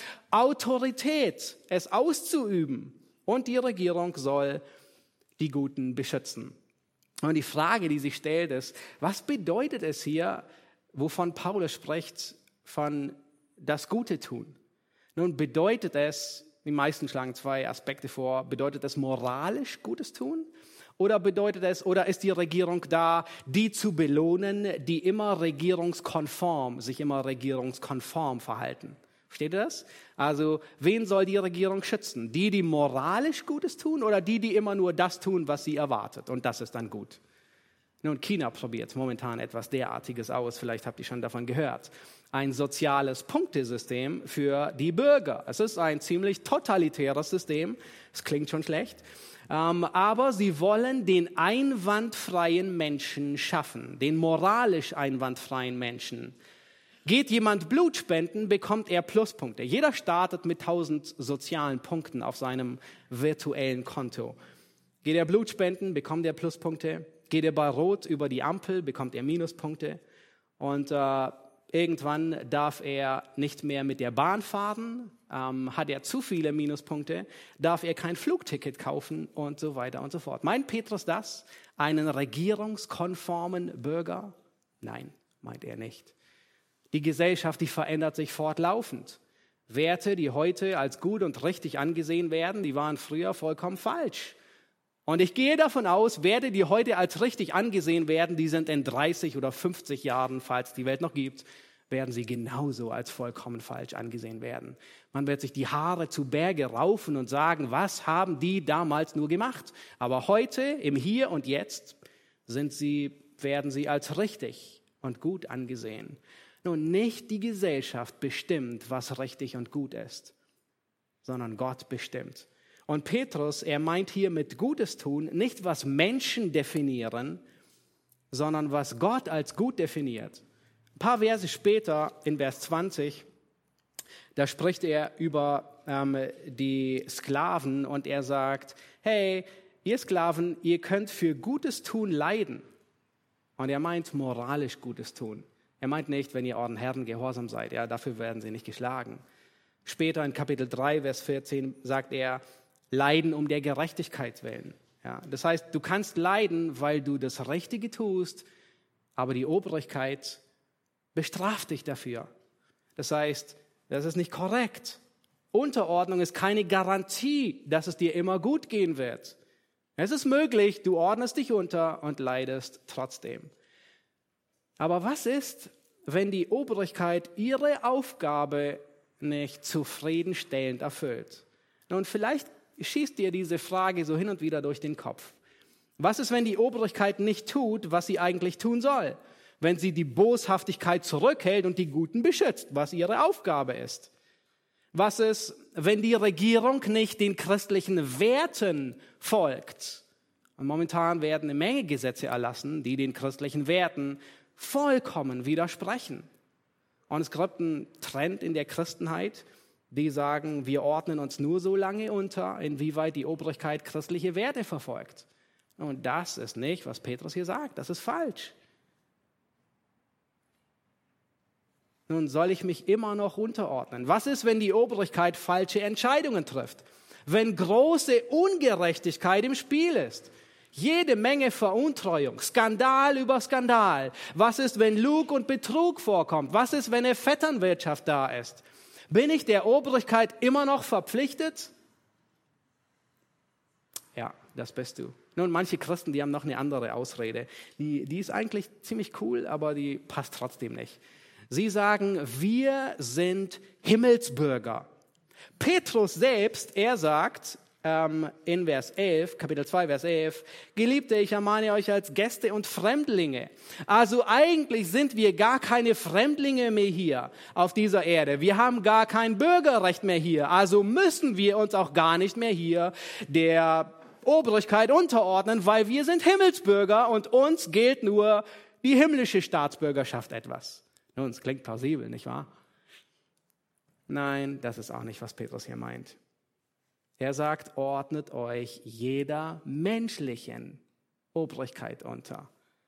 Autorität, es auszuüben. Und die Regierung soll die Guten beschützen. Und die Frage, die sich stellt, ist, was bedeutet es hier, wovon Paulus spricht, von das Gute tun? Nun, bedeutet es, die meisten schlagen zwei Aspekte vor, bedeutet es moralisch Gutes tun? Oder bedeutet es, oder ist die Regierung da, die zu belohnen, die immer regierungskonform, sich immer regierungskonform verhalten? Versteht ihr das? Also, wen soll die Regierung schützen? Die, die moralisch Gutes tun oder die, die immer nur das tun, was sie erwartet? Und das ist dann gut. Nun, China probiert momentan etwas derartiges aus. Vielleicht habt ihr schon davon gehört. Ein soziales Punktesystem für die Bürger. Es ist ein ziemlich totalitäres System. Es klingt schon schlecht. Ähm, aber sie wollen den einwandfreien Menschen schaffen. Den moralisch einwandfreien Menschen. Geht jemand Blut spenden, bekommt er Pluspunkte. Jeder startet mit tausend sozialen Punkten auf seinem virtuellen Konto. Geht er Blut spenden, bekommt er Pluspunkte. Geht er bei Rot über die Ampel, bekommt er Minuspunkte. Und äh, irgendwann darf er nicht mehr mit der Bahn fahren. Ähm, hat er zu viele Minuspunkte, darf er kein Flugticket kaufen und so weiter und so fort. Meint Petrus das? Einen regierungskonformen Bürger? Nein, meint er nicht. Die Gesellschaft, die verändert sich fortlaufend. Werte, die heute als gut und richtig angesehen werden, die waren früher vollkommen falsch. Und ich gehe davon aus, Werte, die heute als richtig angesehen werden, die sind in dreißig oder fünfzig Jahren, falls es die Welt noch gibt, werden sie genauso als vollkommen falsch angesehen werden. Man wird sich die Haare zu Berge raufen und sagen, was haben die damals nur gemacht? Aber heute, im Hier und Jetzt, sind sie, werden sie als richtig und gut angesehen. Nun, nicht die Gesellschaft bestimmt, was richtig und gut ist, sondern Gott bestimmt. Und Petrus, er meint hier mit Gutes tun, nicht was Menschen definieren, sondern was Gott als gut definiert. Ein paar Verse später, in Vers zwanzig, da spricht er über ähm, die Sklaven und er sagt, hey, ihr Sklaven, ihr könnt für Gutes tun leiden. Und er meint moralisch Gutes tun. Er meint nicht, wenn ihr euren Herren gehorsam seid, ja, dafür werden sie nicht geschlagen. Später in Kapitel drei, Vers vierzehn, sagt er, leiden um der Gerechtigkeit willen. Ja, das heißt, du kannst leiden, weil du das Richtige tust, aber die Obrigkeit bestraft dich dafür. Das heißt, das ist nicht korrekt. Unterordnung ist keine Garantie, dass es dir immer gut gehen wird. Es ist möglich, du ordnest dich unter und leidest trotzdem. Aber was ist, wenn die Obrigkeit ihre Aufgabe nicht zufriedenstellend erfüllt? Nun, vielleicht schießt dir diese Frage so hin und wieder durch den Kopf. Was ist, wenn die Obrigkeit nicht tut, was sie eigentlich tun soll? Wenn sie die Boshaftigkeit zurückhält und die Guten beschützt, was ihre Aufgabe ist? Was ist, wenn die Regierung nicht den christlichen Werten folgt? Und momentan werden eine Menge Gesetze erlassen, die den christlichen Werten vollkommen widersprechen. Und es gibt einen Trend in der Christenheit, die sagen, wir ordnen uns nur so lange unter, inwieweit die Obrigkeit christliche Werte verfolgt. Und das ist nicht, was Petrus hier sagt. Das ist falsch. Nun soll ich mich immer noch unterordnen. Was ist, wenn die Obrigkeit falsche Entscheidungen trifft? Wenn große Ungerechtigkeit im Spiel ist? Jede Menge Veruntreuung, Skandal über Skandal. Was ist, wenn Lug und Betrug vorkommt? Was ist, wenn eine Vetternwirtschaft da ist? Bin ich der Obrigkeit immer noch verpflichtet? Ja, das bist du. Nun, manche Christen, die haben noch eine andere Ausrede. Die, die ist eigentlich ziemlich cool, aber die passt trotzdem nicht. Sie sagen, wir sind Himmelsbürger. Petrus selbst, er sagt ähm, in Vers elf, Kapitel zwei, Vers elf, Geliebte, ich ermahne euch als Gäste und Fremdlinge. Also eigentlich sind wir gar keine Fremdlinge mehr hier auf dieser Erde. Wir haben gar kein Bürgerrecht mehr hier. Also müssen wir uns auch gar nicht mehr hier der Obrigkeit unterordnen, weil wir sind Himmelsbürger und uns gilt nur die himmlische Staatsbürgerschaft etwas. Nun, es klingt plausibel, nicht wahr? Nein, das ist auch nicht, was Petrus hier meint. Er sagt, ordnet euch jeder menschlichen Obrigkeit unter.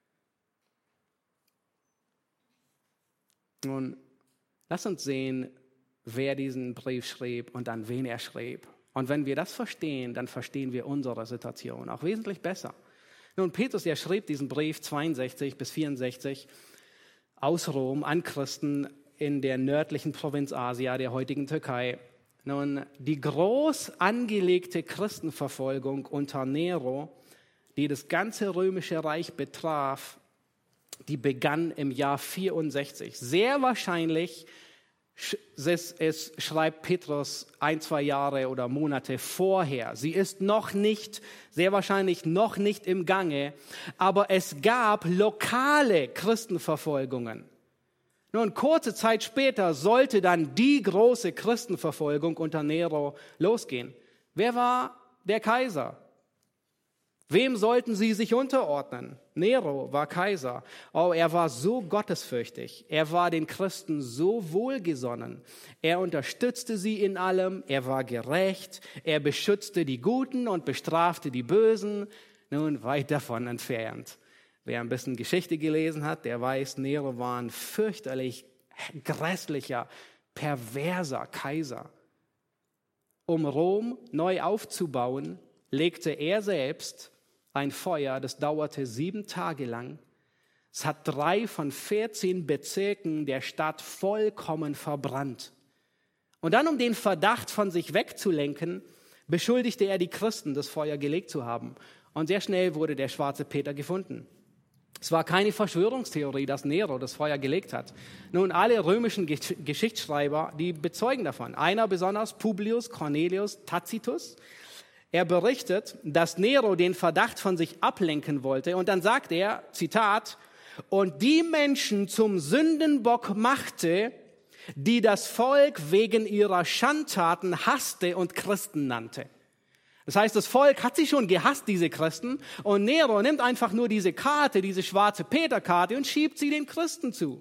Nun, lass uns sehen, wer diesen Brief schrieb und an wen er schrieb. Und wenn wir das verstehen, dann verstehen wir unsere Situation auch wesentlich besser. Nun, Petrus, er schrieb diesen Brief zweiundsechzig bis vierundsechzig aus Rom an Christen in der nördlichen Provinz Asia, der heutigen Türkei. Nun, die groß angelegte Christenverfolgung unter Nero, die das ganze römische Reich betraf, die begann im Jahr vierundsechzig. Sehr wahrscheinlich, es, es schreibt Petrus ein, zwei Jahre oder Monate vorher. Sie ist noch nicht, sehr wahrscheinlich noch nicht im Gange, aber es gab lokale Christenverfolgungen. Nun, kurze Zeit später sollte dann die große Christenverfolgung unter Nero losgehen. Wer war der Kaiser? Wem sollten sie sich unterordnen? Nero war Kaiser. Oh, er war so gottesfürchtig. Er war den Christen so wohlgesonnen. Er unterstützte sie in allem. Er war gerecht. Er beschützte die Guten und bestrafte die Bösen. Nun, weit davon entfernt. Wer ein bisschen Geschichte gelesen hat, der weiß, Nero war ein fürchterlich grässlicher, perverser Kaiser. Um Rom neu aufzubauen, legte er selbst ein Feuer, das dauerte sieben Tage lang. Es hat drei von vierzehn Bezirken der Stadt vollkommen verbrannt. Und dann, um den Verdacht von sich wegzulenken, beschuldigte er die Christen, das Feuer gelegt zu haben. Und sehr schnell wurde der schwarze Peter gefunden. Es war keine Verschwörungstheorie, dass Nero das Feuer gelegt hat. Nun, alle römischen Gesch- Geschichtsschreiber, die bezeugen davon. Einer besonders, Publius Cornelius Tacitus. Er berichtet, dass Nero den Verdacht von sich ablenken wollte. Und dann sagt er, Zitat, und die Menschen zum Sündenbock machte, die das Volk wegen ihrer Schandtaten hasste und Christen nannte. Das heißt, das Volk hat sie schon gehasst, diese Christen. Und Nero nimmt einfach nur diese Karte, diese schwarze Peter-Karte und schiebt sie den Christen zu.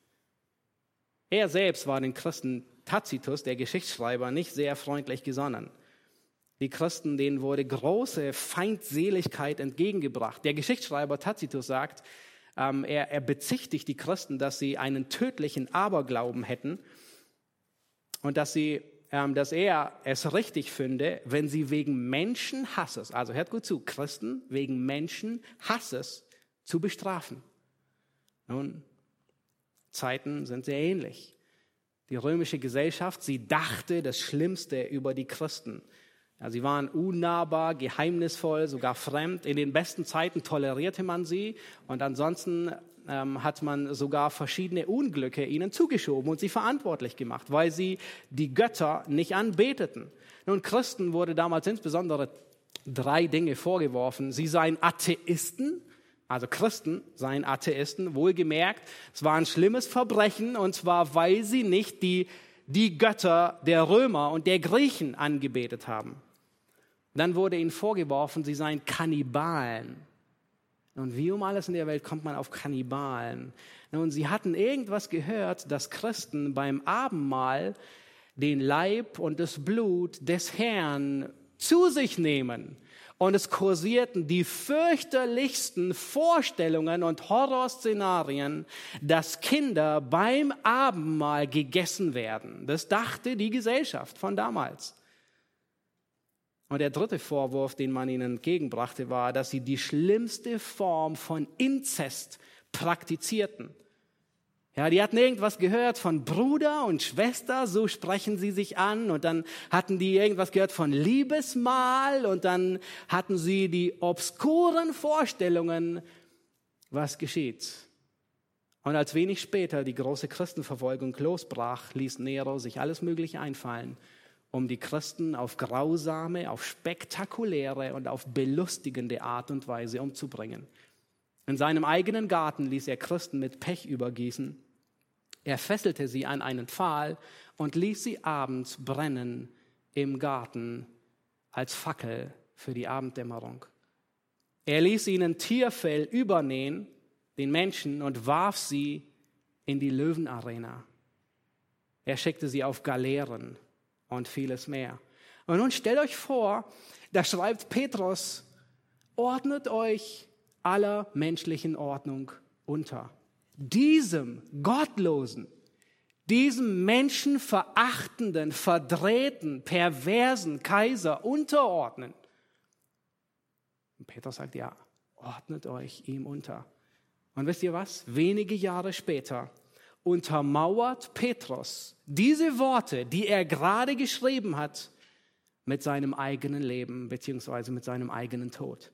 Er selbst war den Christen Tacitus, der Geschichtsschreiber, nicht sehr freundlich gesonnen. Die Christen, denen wurde große Feindseligkeit entgegengebracht. Der Geschichtsschreiber Tacitus sagt, ähm, er, er bezichtigt die Christen, dass sie einen tödlichen Aberglauben hätten und dass sie dass er es richtig finde, wenn sie wegen Menschenhasses, also hört gut zu, Christen wegen Menschenhasses zu bestrafen. Nun, Zeiten sind sehr ähnlich. Die römische Gesellschaft, sie dachte das Schlimmste über die Christen. Ja, sie waren unnahbar, geheimnisvoll, sogar fremd. In den besten Zeiten tolerierte man sie und ansonsten ähm, hat man sogar verschiedene Unglücke ihnen zugeschoben und sie verantwortlich gemacht, weil sie die Götter nicht anbeteten. Nun, Christen wurde damals insbesondere drei Dinge vorgeworfen. Sie seien Atheisten, also Christen seien Atheisten, wohlgemerkt. Es war ein schlimmes Verbrechen und zwar, weil sie nicht die, die Götter der Römer und der Griechen angebetet haben. Dann wurde ihnen vorgeworfen, sie seien Kannibalen. Und wie um alles in der Welt kommt man auf Kannibalen? Nun, sie hatten irgendwas gehört, dass Christen beim Abendmahl den Leib und das Blut des Herrn zu sich nehmen Und es kursierten die fürchterlichsten Vorstellungen und Horrorszenarien, dass Kinder beim Abendmahl gegessen werden. Das dachte die Gesellschaft von damals. Und der dritte Vorwurf, den man ihnen entgegenbrachte, war, dass sie die schlimmste Form von Inzest praktizierten. Ja, die hatten irgendwas gehört von Bruder und Schwester, so sprechen sie sich an. Und dann hatten die irgendwas gehört von Liebesmahl. Und dann hatten sie die obskuren Vorstellungen, was geschieht. Und als wenig später die große Christenverfolgung losbrach, ließ Nero sich alles Mögliche einfallen, um die Christen auf grausame, auf spektakuläre und auf belustigende Art und Weise umzubringen. In seinem eigenen Garten ließ er Christen mit Pech übergießen. Er fesselte sie an einen Pfahl und ließ sie abends brennen im Garten als Fackel für die Abenddämmerung. Er ließ ihnen Tierfell übernähen, den Menschen, und warf sie in die Löwenarena. Er schickte sie auf Galeeren und vieles mehr. Und nun stellt euch vor, da schreibt Petrus, ordnet euch aller menschlichen Ordnung unter. Diesem gottlosen, diesem menschenverachtenden, verdrehten, perversen Kaiser unterordnen. Und Petrus sagt, ja, ordnet euch ihm unter. Und wisst ihr was? Wenige Jahre später untermauert Petrus diese Worte, die er gerade geschrieben hat, mit seinem eigenen Leben beziehungsweise mit seinem eigenen Tod.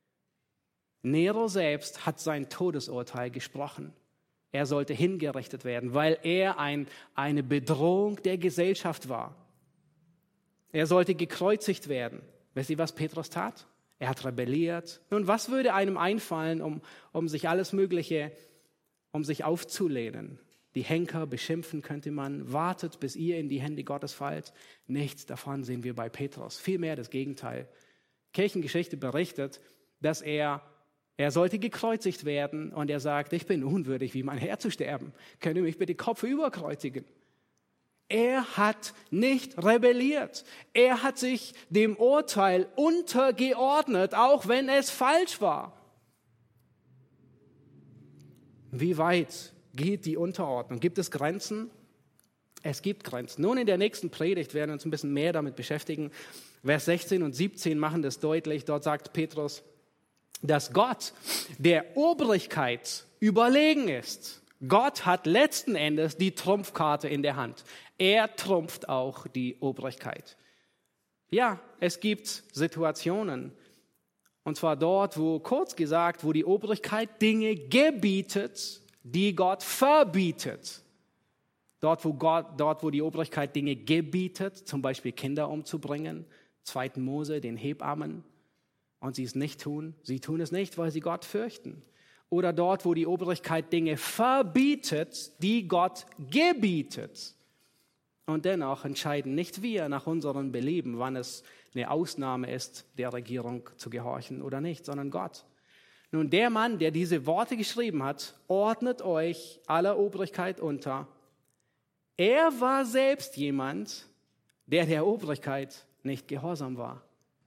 Nero selbst hat sein Todesurteil gesprochen. Er sollte hingerichtet werden, weil er ein, eine Bedrohung der Gesellschaft war. Er sollte gekreuzigt werden. Wisst ihr, was Petrus tat? Er hat rebelliert. Nun, was würde einem einfallen, um, um sich alles Mögliche, um sich aufzulehnen? Die Henker beschimpfen könnte man. Wartet, bis ihr in die Hände Gottes fallt. Nichts davon sehen wir bei Petrus. Vielmehr das Gegenteil. Kirchengeschichte berichtet, dass er Er sollte gekreuzigt werden und er sagt, ich bin unwürdig, wie mein Herr zu sterben. Könnt ihr mich bitte kopfüber kreuzigen? Er hat nicht rebelliert. Er hat sich dem Urteil untergeordnet, auch wenn es falsch war. Wie weit geht die Unterordnung? Gibt es Grenzen? Es gibt Grenzen. Nun, in der nächsten Predigt werden wir uns ein bisschen mehr damit beschäftigen. Vers sechzehn und siebzehn machen das deutlich. Dort sagt Petrus, dass Gott der Obrigkeit überlegen ist. Gott hat letzten Endes die Trumpfkarte in der Hand. Er trumpft auch die Obrigkeit. Ja, es gibt Situationen, und zwar dort, wo, kurz gesagt, wo die Obrigkeit Dinge gebietet, die Gott verbietet. Dort, wo Gott, dort, wo die Obrigkeit Dinge gebietet, zum Beispiel Kinder umzubringen, zweiten Mose, den Hebammen, und sie es nicht tun. Sie tun es nicht, weil sie Gott fürchten. Oder dort, wo die Obrigkeit Dinge verbietet, die Gott gebietet. Und dennoch entscheiden nicht wir nach unserem Belieben, wann es eine Ausnahme ist, der Regierung zu gehorchen oder nicht, sondern Gott. Nun, der Mann, der diese Worte geschrieben hat, ordnet euch aller Obrigkeit unter. Er war selbst jemand, der der Obrigkeit nicht gehorsam war.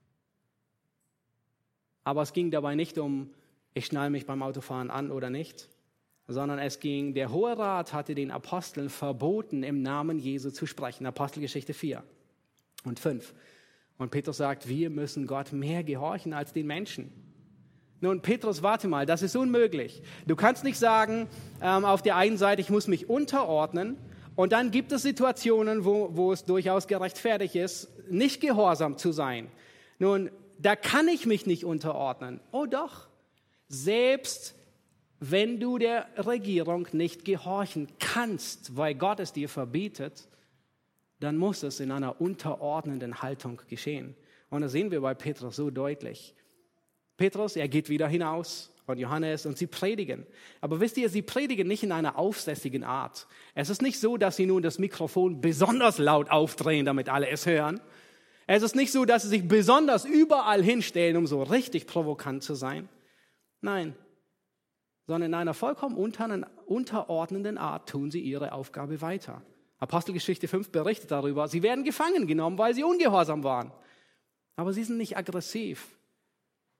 Aber es ging dabei nicht um, ich schnall mich beim Autofahren an oder nicht, sondern es ging, der Hohe Rat hatte den Aposteln verboten, im Namen Jesu zu sprechen. Apostelgeschichte vier und fünf. Und Petrus sagt, wir müssen Gott mehr gehorchen als den Menschen. Nun, Petrus, warte mal, das ist unmöglich. Du kannst nicht sagen, ähm, auf der einen Seite, ich muss mich unterordnen, und dann gibt es Situationen, wo, wo es durchaus gerechtfertigt ist, nicht gehorsam zu sein. Nun, da kann ich mich nicht unterordnen. Oh doch, selbst wenn du der Regierung nicht gehorchen kannst, weil Gott es dir verbietet, dann muss es in einer unterordnenden Haltung geschehen. Und das sehen wir bei Petrus so deutlich. Petrus, er geht wieder hinaus und Johannes und sie predigen. Aber wisst ihr, sie predigen nicht in einer aufsässigen Art. Es ist nicht so, dass sie nun das Mikrofon besonders laut aufdrehen, damit alle es hören. Es ist nicht so, dass sie sich besonders überall hinstellen, um so richtig provokant zu sein. Nein, sondern in einer vollkommen unterordnenden Art tun sie ihre Aufgabe weiter. Apostelgeschichte fünf berichtet darüber, sie werden gefangen genommen, weil sie ungehorsam waren. Aber sie sind nicht aggressiv.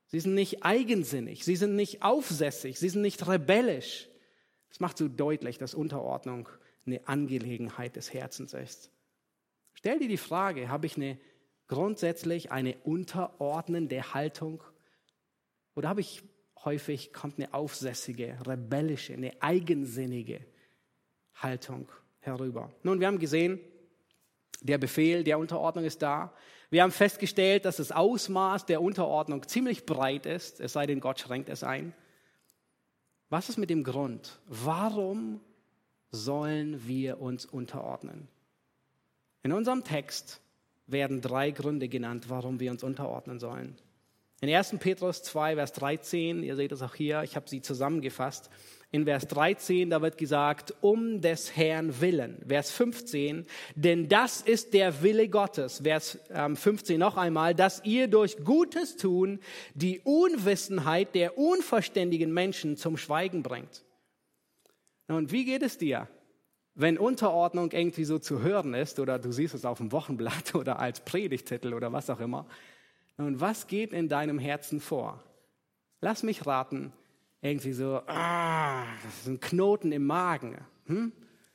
Sie sind nicht eigensinnig, sie sind nicht aufsässig, sie sind nicht rebellisch. Das macht so deutlich, dass Unterordnung eine Angelegenheit des Herzens ist. Stell dir die Frage, habe ich eine grundsätzlich eine unterordnende Haltung oder habe ich häufig, kommt eine aufsässige, rebellische, eine eigensinnige Haltung herüber? Nun, wir haben gesehen, der Befehl der Unterordnung ist da. Wir haben festgestellt, dass das Ausmaß der Unterordnung ziemlich breit ist, es sei denn, Gott schränkt es ein. Was ist mit dem Grund? Warum sollen wir uns unterordnen? In unserem Text werden drei Gründe genannt, warum wir uns unterordnen sollen. In ersten Petrus zwei, Vers dreizehn, ihr seht es auch hier, ich habe sie zusammengefasst. In Vers dreizehn, da wird gesagt, um des Herrn willen. Vers fünfzehn, denn das ist der Wille Gottes. Vers fünfzehn noch einmal, dass ihr durch Gutes tun die Unwissenheit der unverständigen Menschen zum Schweigen bringt. Und wie geht es dir, wenn Unterordnung irgendwie so zu hören ist oder du siehst es auf dem Wochenblatt oder als Predigtitel oder was auch immer? Und was geht in deinem Herzen vor? Lass mich raten, irgendwie so, ah, das ist ein Knoten im Magen. Hm?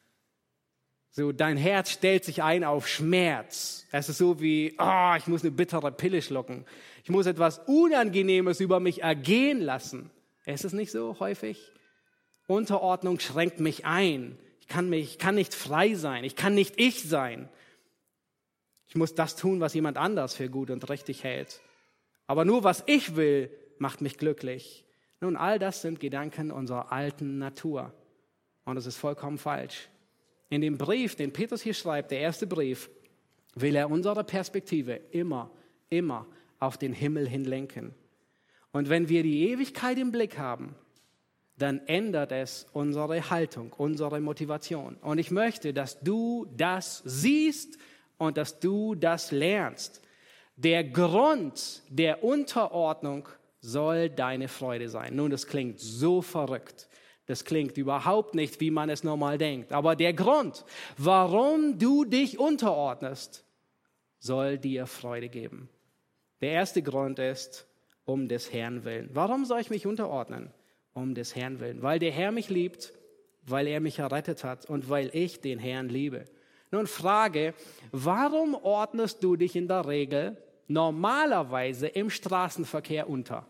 So, dein Herz stellt sich ein auf Schmerz. Es ist so wie, ah, ich muss eine bittere Pille schlucken. Ich muss etwas Unangenehmes über mich ergehen lassen. Ist es nicht so häufig? Unterordnung schränkt mich ein. Ich kann mich, ich kann nicht frei sein. Ich kann nicht ich sein. Ich muss das tun, was jemand anders für gut und richtig hält. Aber nur was ich will, macht mich glücklich. Nun, all das sind Gedanken unserer alten Natur. Und das ist vollkommen falsch. In dem Brief, den Petrus hier schreibt, der erste Brief, will er unsere Perspektive immer, immer auf den Himmel hin lenken. Und wenn wir die Ewigkeit im Blick haben, dann ändert es unsere Haltung, unsere Motivation. Und ich möchte, dass du das siehst und dass du das lernst. Der Grund der Unterordnung soll deine Freude sein. Nun, das klingt so verrückt. Das klingt überhaupt nicht, wie man es normal denkt. Aber der Grund, warum du dich unterordnest, soll dir Freude geben. Der erste Grund ist, um des Herrn willen. Warum soll ich mich unterordnen? Um des Herrn willen. Weil der Herr mich liebt, weil er mich errettet hat und weil ich den Herrn liebe. Nun Frage, warum ordnest du dich in der Regel normalerweise im Straßenverkehr unter?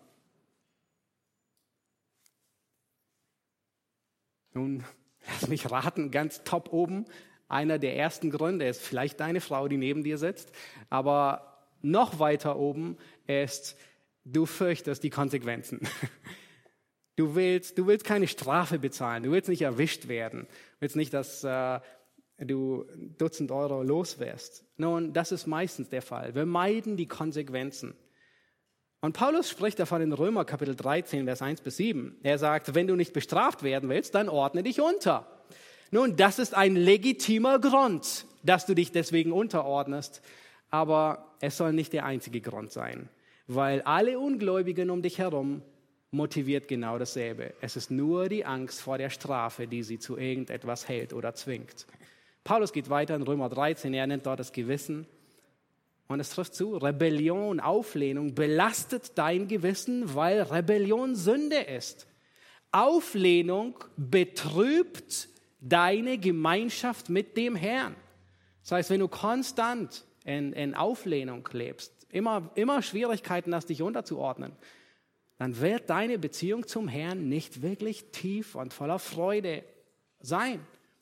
Nun, lass mich raten, ganz top oben, einer der ersten Gründe ist vielleicht deine Frau, die neben dir sitzt, aber noch weiter oben ist, du fürchtest die Konsequenzen. Du willst, du willst keine Strafe bezahlen, du willst nicht erwischt werden, du willst nicht, dass äh, du Dutzend Euro los wirst. Nun, das ist meistens der Fall. Wir meiden die Konsequenzen. Und Paulus spricht davon in Römer Kapitel dreizehn, Vers eins bis sieben. Er sagt, wenn du nicht bestraft werden willst, dann ordne dich unter. Nun, das ist ein legitimer Grund, dass du dich deswegen unterordnest. Aber es soll nicht der einzige Grund sein, weil alle Ungläubigen um dich herum motiviert genau dasselbe. Es ist nur die Angst vor der Strafe, die sie zu irgendetwas hält oder zwingt. Paulus geht weiter in Römer dreizehn, er nennt dort das Gewissen. Und es trifft zu, Rebellion, Auflehnung belastet dein Gewissen, weil Rebellion Sünde ist. Auflehnung betrübt deine Gemeinschaft mit dem Herrn. Das heißt, wenn du konstant in, in Auflehnung lebst, immer, immer Schwierigkeiten hast, dich unterzuordnen, dann wird deine Beziehung zum Herrn nicht wirklich tief und voller Freude sein.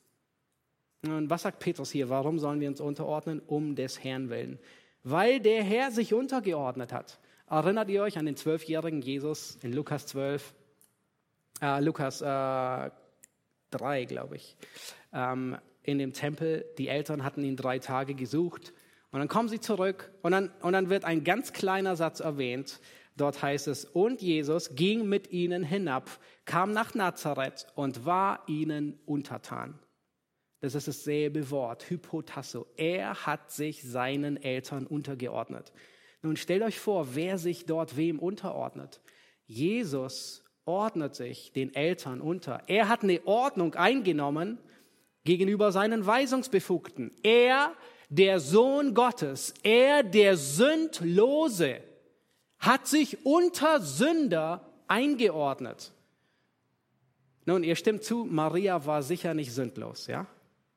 Und was sagt Petrus hier? Warum sollen wir uns unterordnen? Um des Herrn willen. Weil der Herr sich untergeordnet hat. Erinnert ihr euch an den zwölfjährigen Jesus in Lukas zwölf? Äh, Lukas äh, drei, glaube ich. Ähm, in dem Tempel, die Eltern hatten ihn drei Tage gesucht. Und dann kommen sie zurück und dann, und dann wird ein ganz kleiner Satz erwähnt. Dort heißt es, und Jesus ging mit ihnen hinab, kam nach Nazareth und war ihnen untertan. Das ist dasselbe Wort, Hypotasso. Er hat sich seinen Eltern untergeordnet. Nun stellt euch vor, wer sich dort wem unterordnet. Jesus ordnet sich den Eltern unter. Er hat eine Ordnung eingenommen gegenüber seinen Weisungsbefugten. Er, der Sohn Gottes, er, der Sündlose, hat sich unter Sünder eingeordnet. Nun, ihr stimmt zu, Maria war sicher nicht sündlos, ja?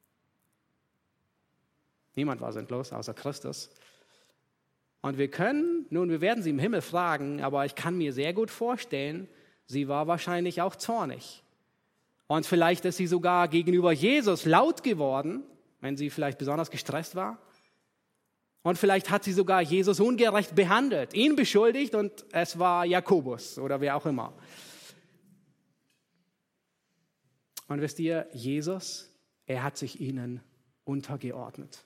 Niemand war sündlos, außer Christus. Und wir können, nun, wir werden sie im Himmel fragen, aber ich kann mir sehr gut vorstellen, sie war wahrscheinlich auch zornig. Und vielleicht ist sie sogar gegenüber Jesus laut geworden, wenn sie vielleicht besonders gestresst war. Und vielleicht hat sie sogar Jesus ungerecht behandelt, ihn beschuldigt und es war Jakobus oder wer auch immer. Und wisst ihr, Jesus, er hat sich ihnen untergeordnet.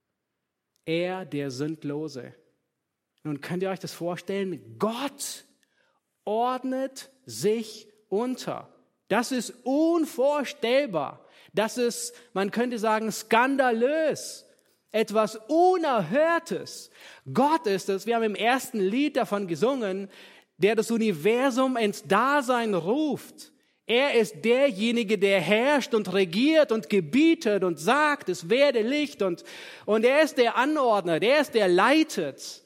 Er, der Sündlose. Nun könnt ihr euch das vorstellen, Gott ordnet sich unter. Das ist unvorstellbar. Das ist, man könnte sagen, skandalös. Etwas Unerhörtes. Gott ist es, wir haben im ersten Lied davon gesungen, der das Universum ins Dasein ruft. Er ist derjenige, der herrscht und regiert und gebietet und sagt, es werde Licht. Und, und er ist der Anordner, er ist der leitet.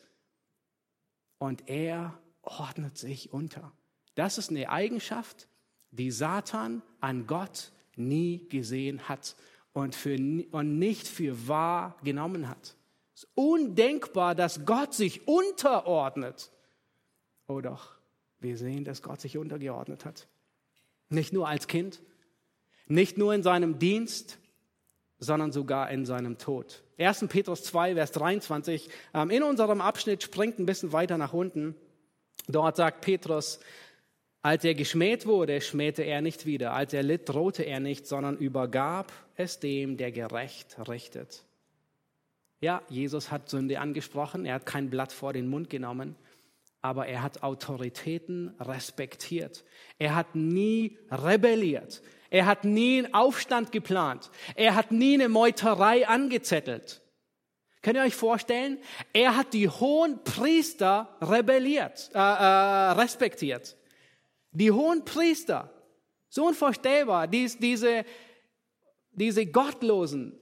Und er ordnet sich unter. Das ist eine Eigenschaft, die Satan an Gott nie gesehen hat und, für, und nicht für wahr genommen hat. Es ist undenkbar, dass Gott sich unterordnet. Oh doch, wir sehen, dass Gott sich untergeordnet hat. Nicht nur als Kind, nicht nur in seinem Dienst, sondern sogar in seinem Tod. erster Petrus zwei, Vers dreiundzwanzig, in unserem Abschnitt springt ein bisschen weiter nach unten. Dort sagt Petrus, als er geschmäht wurde, schmähte er nicht wieder. Als er litt, drohte er nicht, sondern übergab es dem, der gerecht richtet. Ja, Jesus hat Sünde angesprochen, er hat kein Blatt vor den Mund genommen, aber er hat Autoritäten respektiert. Er hat nie rebelliert. Er hat nie einen Aufstand geplant. Er hat nie eine Meuterei angezettelt. Könnt ihr euch vorstellen? Er hat die hohen Priester rebelliert, äh, äh, respektiert. Die hohen Priester, so unvorstellbar, dies, diese, diese Gottlosen.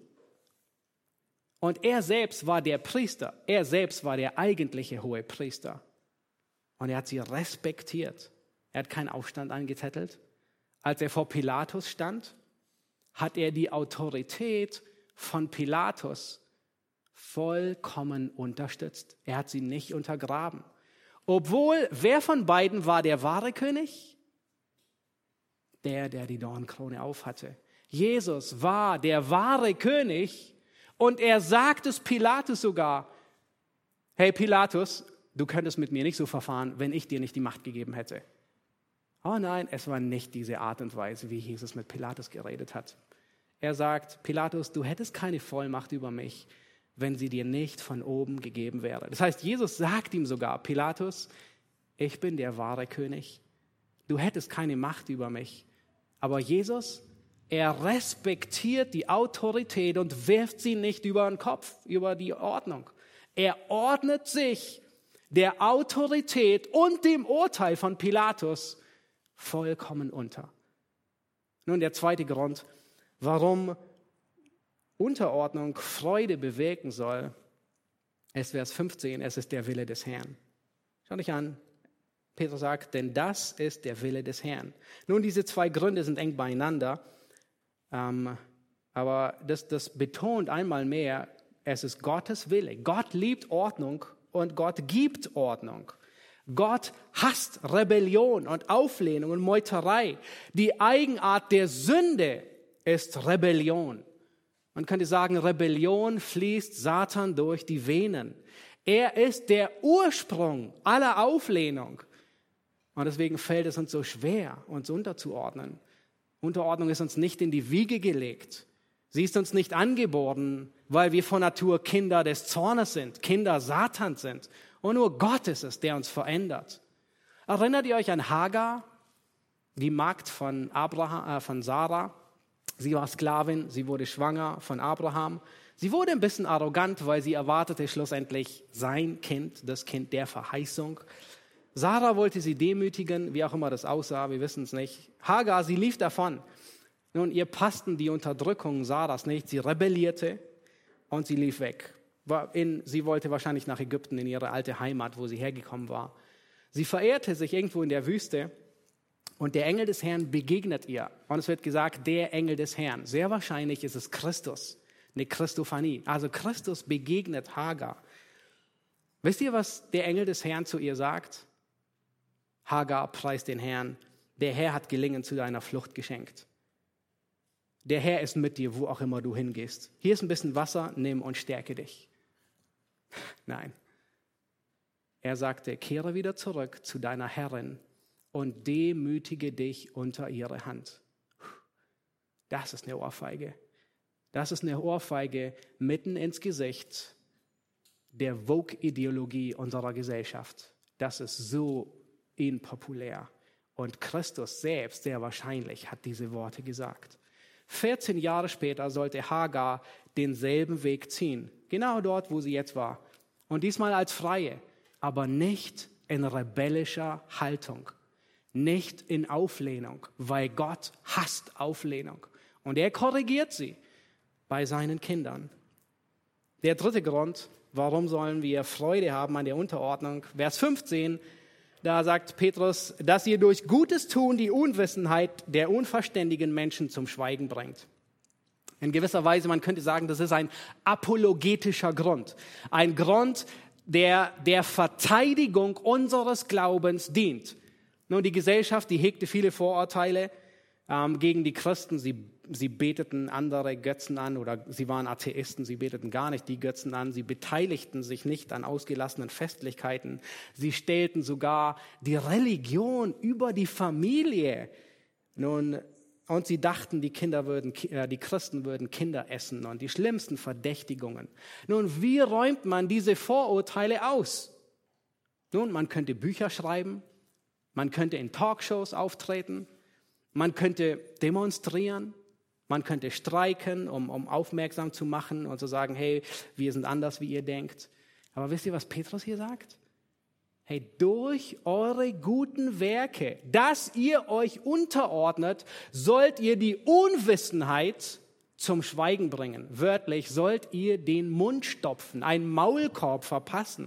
Und er selbst war der Priester. Er selbst war der eigentliche hohe Priester. Und er hat sie respektiert. Er hat keinen Aufstand angezettelt. Als er vor Pilatus stand, hat er die Autorität von Pilatus vollkommen unterstützt. Er hat sie nicht untergraben. Obwohl, wer von beiden war der wahre König? Der, der die Dornkrone aufhatte. Jesus war der wahre König und er sagt es Pilatus sogar, hey Pilatus, du könntest mit mir nicht so verfahren, wenn ich dir nicht die Macht gegeben hätte. Oh nein, es war nicht diese Art und Weise, wie Jesus mit Pilatus geredet hat. Er sagt, Pilatus, du hättest keine Vollmacht über mich, wenn sie dir nicht von oben gegeben wäre. Das heißt, Jesus sagt ihm sogar, Pilatus, ich bin der wahre König. Du hättest keine Macht über mich. Aber Jesus, er respektiert die Autorität und wirft sie nicht über den Kopf, über die Ordnung. Er ordnet sich der Autorität und dem Urteil von Pilatus vollkommen unter. Nun der zweite Grund, warum Unterordnung Freude bewirken soll, ist Vers fünfzehn, es ist der Wille des Herrn. Schau dich an, Petrus sagt, denn das ist der Wille des Herrn. Nun, diese zwei Gründe sind eng beieinander, ähm, aber das, das betont einmal mehr, es ist Gottes Wille. Gott liebt Ordnung und Gott gibt Ordnung. Gott hasst Rebellion und Auflehnung und Meuterei. Die Eigenart der Sünde ist Rebellion. Man könnte sagen, Rebellion fließt Satan durch die Venen. Er ist der Ursprung aller Auflehnung. Und deswegen fällt es uns so schwer, uns unterzuordnen. Unterordnung ist uns nicht in die Wiege gelegt. Sie ist uns nicht angeboren, weil wir von Natur Kinder des Zornes sind, Kinder Satans sind. Und nur Gott ist es, der uns verändert. Erinnert ihr euch an Hagar, die Magd von, Abraham, äh, von Sarah? Sie war Sklavin, sie wurde schwanger von Abraham. Sie wurde ein bisschen arrogant, weil sie erwartete schlussendlich sein Kind, das Kind der Verheißung. Sarah wollte sie demütigen, wie auch immer das aussah, wir wissen es nicht. Hagar, sie lief davon. Nun, ihr passten die Unterdrückung Sarahs nicht. Sie rebellierte und sie lief weg. In, sie wollte wahrscheinlich nach Ägypten, in ihre alte Heimat, wo sie hergekommen war. Sie verehrte sich irgendwo in der Wüste und der Engel des Herrn begegnet ihr. Und es wird gesagt, der Engel des Herrn. Sehr wahrscheinlich ist es Christus, eine Christophanie. Also Christus begegnet Hagar. Wisst ihr, was der Engel des Herrn zu ihr sagt? Hagar, preist den Herrn. Der Herr hat Gelingen zu deiner Flucht geschenkt. Der Herr ist mit dir, wo auch immer du hingehst. Hier ist ein bisschen Wasser, nimm und stärke dich. Nein. Er sagte, kehre wieder zurück zu deiner Herrin und demütige dich unter ihre Hand. Das ist eine Ohrfeige. Das ist eine Ohrfeige mitten ins Gesicht der Vogue-Ideologie unserer Gesellschaft. Das ist so impopulär. Und Christus selbst, sehr wahrscheinlich, hat diese Worte gesagt. vierzehn Jahre später sollte Hagar denselben Weg ziehen. Genau dort, wo sie jetzt war. Und diesmal als Freie, aber nicht in rebellischer Haltung. Nicht in Auflehnung, weil Gott hasst Auflehnung. Und er korrigiert sie bei seinen Kindern. Der dritte Grund, warum sollen wir Freude haben an der Unterordnung? Vers fünfzehn, da sagt Petrus, dass ihr durch gutes Tun die Unwissenheit der unverständigen Menschen zum Schweigen bringt. In gewisser Weise, man könnte sagen, das ist ein apologetischer Grund. Ein Grund, der der Verteidigung unseres Glaubens dient. Nun, die Gesellschaft, die hegte viele Vorurteile ähm, gegen die Christen. Sie, sie beteten andere Götzen an oder sie waren Atheisten, sie beteten gar nicht die Götzen an. Sie beteiligten sich nicht an ausgelassenen Festlichkeiten. Sie stellten sogar die Religion über die Familie. Nun, und sie dachten, die Kinder würden, äh, die Christen würden Kinder essen und die schlimmsten Verdächtigungen. Nun, wie räumt man diese Vorurteile aus? Nun, man könnte Bücher schreiben. Man könnte in Talkshows auftreten, man könnte demonstrieren, man könnte streiken, um, um aufmerksam zu machen und zu sagen, hey, wir sind anders, wie ihr denkt. Aber wisst ihr, was Petrus hier sagt? Hey, durch eure guten Werke, dass ihr euch unterordnet, sollt ihr die Unwissenheit zum Schweigen bringen. Wörtlich sollt ihr den Mund stopfen, einen Maulkorb verpassen.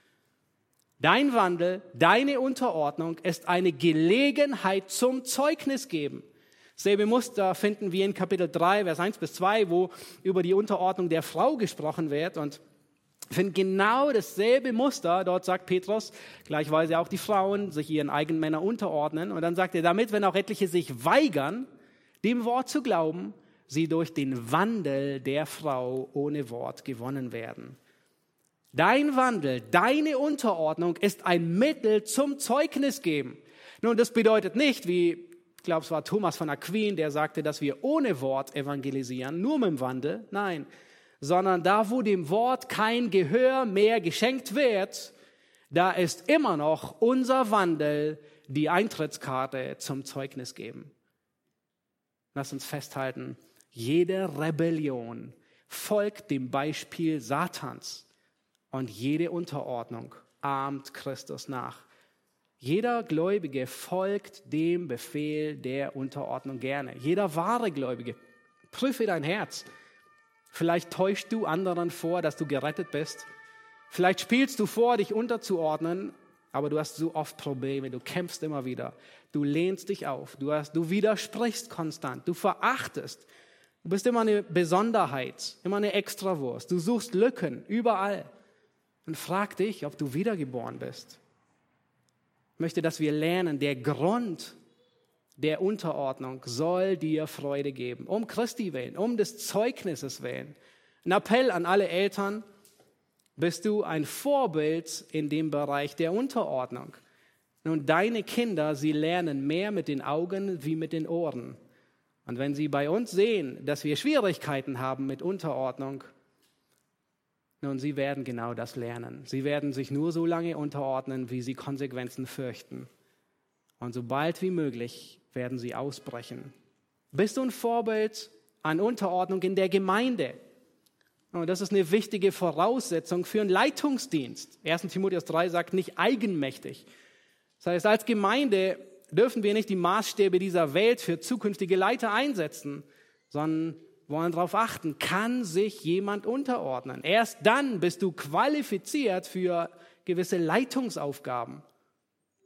Dein Wandel, deine Unterordnung ist eine Gelegenheit zum Zeugnis geben. Selbe Muster finden wir in Kapitel drei, Vers eins bis zwei, wo über die Unterordnung der Frau gesprochen wird. Und finden genau dasselbe Muster. Dort sagt Petrus, gleichweise auch die Frauen sich ihren eigenen Männern unterordnen. Und dann sagt er, damit, wenn auch etliche sich weigern, dem Wort zu glauben, sie durch den Wandel der Frau ohne Wort gewonnen werden. Dein Wandel, deine Unterordnung ist ein Mittel zum Zeugnis geben. Nun, das bedeutet nicht, wie, ich glaube, es war Thomas von Aquin, der sagte, dass wir ohne Wort evangelisieren, nur mit dem Wandel. Nein, sondern da, wo dem Wort kein Gehör mehr geschenkt wird, da ist immer noch unser Wandel die Eintrittskarte zum Zeugnis geben. Lass uns festhalten, jede Rebellion folgt dem Beispiel Satans. Und jede Unterordnung ahmt Christus nach. Jeder Gläubige folgt dem Befehl der Unterordnung gerne. Jeder wahre Gläubige. Prüfe dein Herz. Vielleicht täuschst du anderen vor, dass du gerettet bist. Vielleicht spielst du vor, dich unterzuordnen, aber du hast so oft Probleme. Du kämpfst immer wieder. Du lehnst dich auf. Du, hast, du widersprichst konstant. Du verachtest. Du bist immer eine Besonderheit, immer eine Extrawurst. Du suchst Lücken überall. Und frag dich, ob du wiedergeboren bist. Ich möchte, dass wir lernen, der Grund der Unterordnung soll dir Freude geben. Um Christi willen, um des Zeugnisses willen. Ein Appell an alle Eltern, bist du ein Vorbild in dem Bereich der Unterordnung. Nun, deine Kinder, sie lernen mehr mit den Augen wie mit den Ohren. Und wenn sie bei uns sehen, dass wir Schwierigkeiten haben mit Unterordnung, nun, sie werden genau das lernen. Sie werden sich nur so lange unterordnen, wie sie Konsequenzen fürchten. Und sobald wie möglich werden sie ausbrechen. Bist du ein Vorbild an Unterordnung in der Gemeinde? Und das ist eine wichtige Voraussetzung für einen Leitungsdienst. erster Timotheus drei sagt nicht eigenmächtig. Das heißt, als Gemeinde dürfen wir nicht die Maßstäbe dieser Welt für zukünftige Leiter einsetzen, sondern wollen darauf achten, kann sich jemand unterordnen. Erst dann bist du qualifiziert für gewisse Leitungsaufgaben.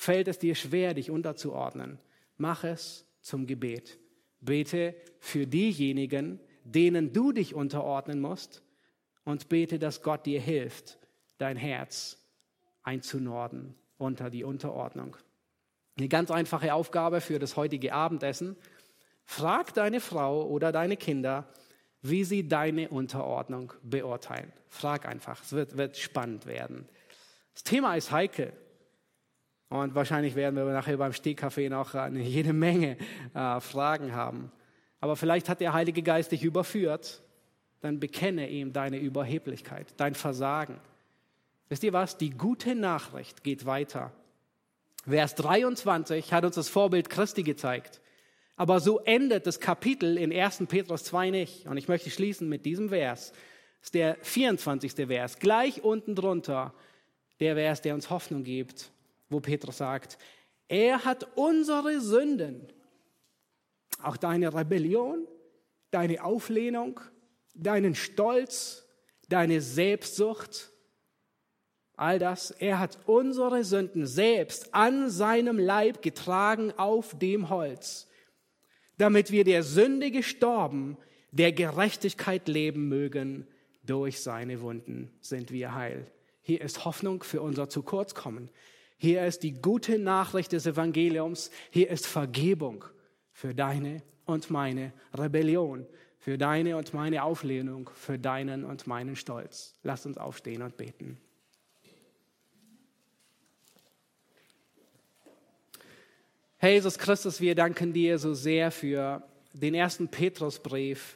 fällt es dir schwer, dich unterzuordnen, mach es zum Gebet. Bete für diejenigen, denen du dich unterordnen musst, und bete, dass Gott dir hilft, dein Herz einzunorden unter die Unterordnung. Eine ganz einfache Aufgabe für das heutige Abendessen. Frag deine Frau oder deine Kinder, wie sie deine Unterordnung beurteilen. Frag einfach, es wird, wird spannend werden. Das Thema ist heikel. Und wahrscheinlich werden wir nachher beim Stehkaffee noch eine jede Menge äh, Fragen haben. Aber vielleicht hat der Heilige Geist dich überführt. Dann bekenne ihm deine Überheblichkeit, dein Versagen. Wisst ihr was? Die gute Nachricht geht weiter. Vers dreiundzwanzig hat uns das Vorbild Christi gezeigt. Aber so endet das Kapitel in ersten Petrus zwei nicht. Und ich möchte schließen mit diesem Vers. Das ist der vierundzwanzigste Vers. Gleich unten drunter der Vers, der uns Hoffnung gibt, wo Petrus sagt, er hat unsere Sünden, auch deine Rebellion, deine Auflehnung, deinen Stolz, deine Selbstsucht, all das, er hat unsere Sünden selbst an seinem Leib getragen auf dem Holz, damit wir der Sünde gestorben, der Gerechtigkeit leben mögen. Durch seine Wunden sind wir heil. Hier ist Hoffnung für unser Zukurzkommen. Hier ist die gute Nachricht des Evangeliums. Hier ist Vergebung für deine und meine Rebellion, für deine und meine Auflehnung, für deinen und meinen Stolz. Lasst uns aufstehen und beten. Herr Jesus Christus, wir danken dir so sehr für den ersten Petrusbrief,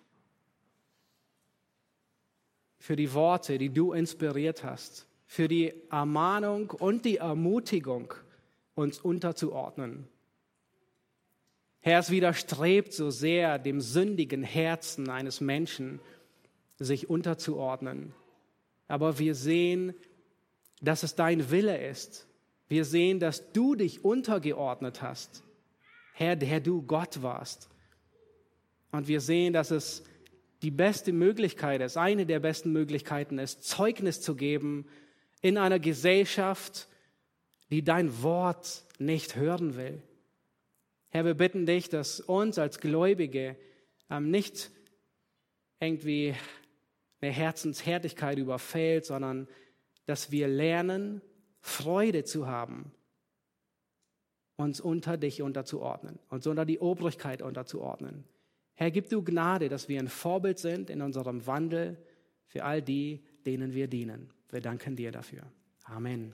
für die Worte, die du inspiriert hast, für die Ermahnung und die Ermutigung, uns unterzuordnen. Herr, es widerstrebt so sehr dem sündigen Herzen eines Menschen, sich unterzuordnen. Aber wir sehen, dass es dein Wille ist. Wir sehen, dass du dich untergeordnet hast, Herr, der du Gott warst. Und wir sehen, dass es die beste Möglichkeit ist, eine der besten Möglichkeiten ist, Zeugnis zu geben in einer Gesellschaft, die dein Wort nicht hören will. Herr, wir bitten dich, dass uns als Gläubige ähm, nicht irgendwie eine Herzenshärtigkeit überfällt, sondern dass wir lernen, Freude zu haben, uns unter dich unterzuordnen, uns unter die Obrigkeit unterzuordnen. Herr, gib du Gnade, dass wir ein Vorbild sind in unserem Wandel für all die, denen wir dienen. Wir danken dir dafür. Amen.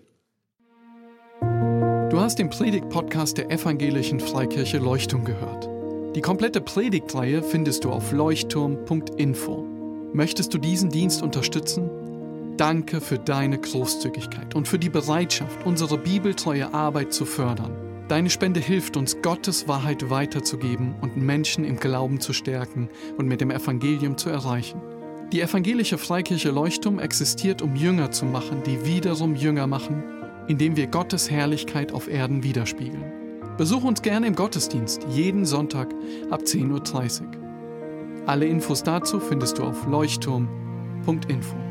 Du hast den Predigt-Podcast der Evangelischen Freikirche Leuchtturm gehört. Die komplette Predigtreihe findest du auf leuchtturm punkt info. Möchtest du diesen Dienst unterstützen? Danke für deine Großzügigkeit und für die Bereitschaft, unsere bibeltreue Arbeit zu fördern. Deine Spende hilft uns, Gottes Wahrheit weiterzugeben und Menschen im Glauben zu stärken und mit dem Evangelium zu erreichen. Die Evangelische Freikirche Leuchtturm existiert, um Jünger zu machen, die wiederum Jünger machen, indem wir Gottes Herrlichkeit auf Erden widerspiegeln. Besuch uns gerne im Gottesdienst, jeden Sonntag ab zehn Uhr dreißig. Alle Infos dazu findest du auf leuchtturm punkt info.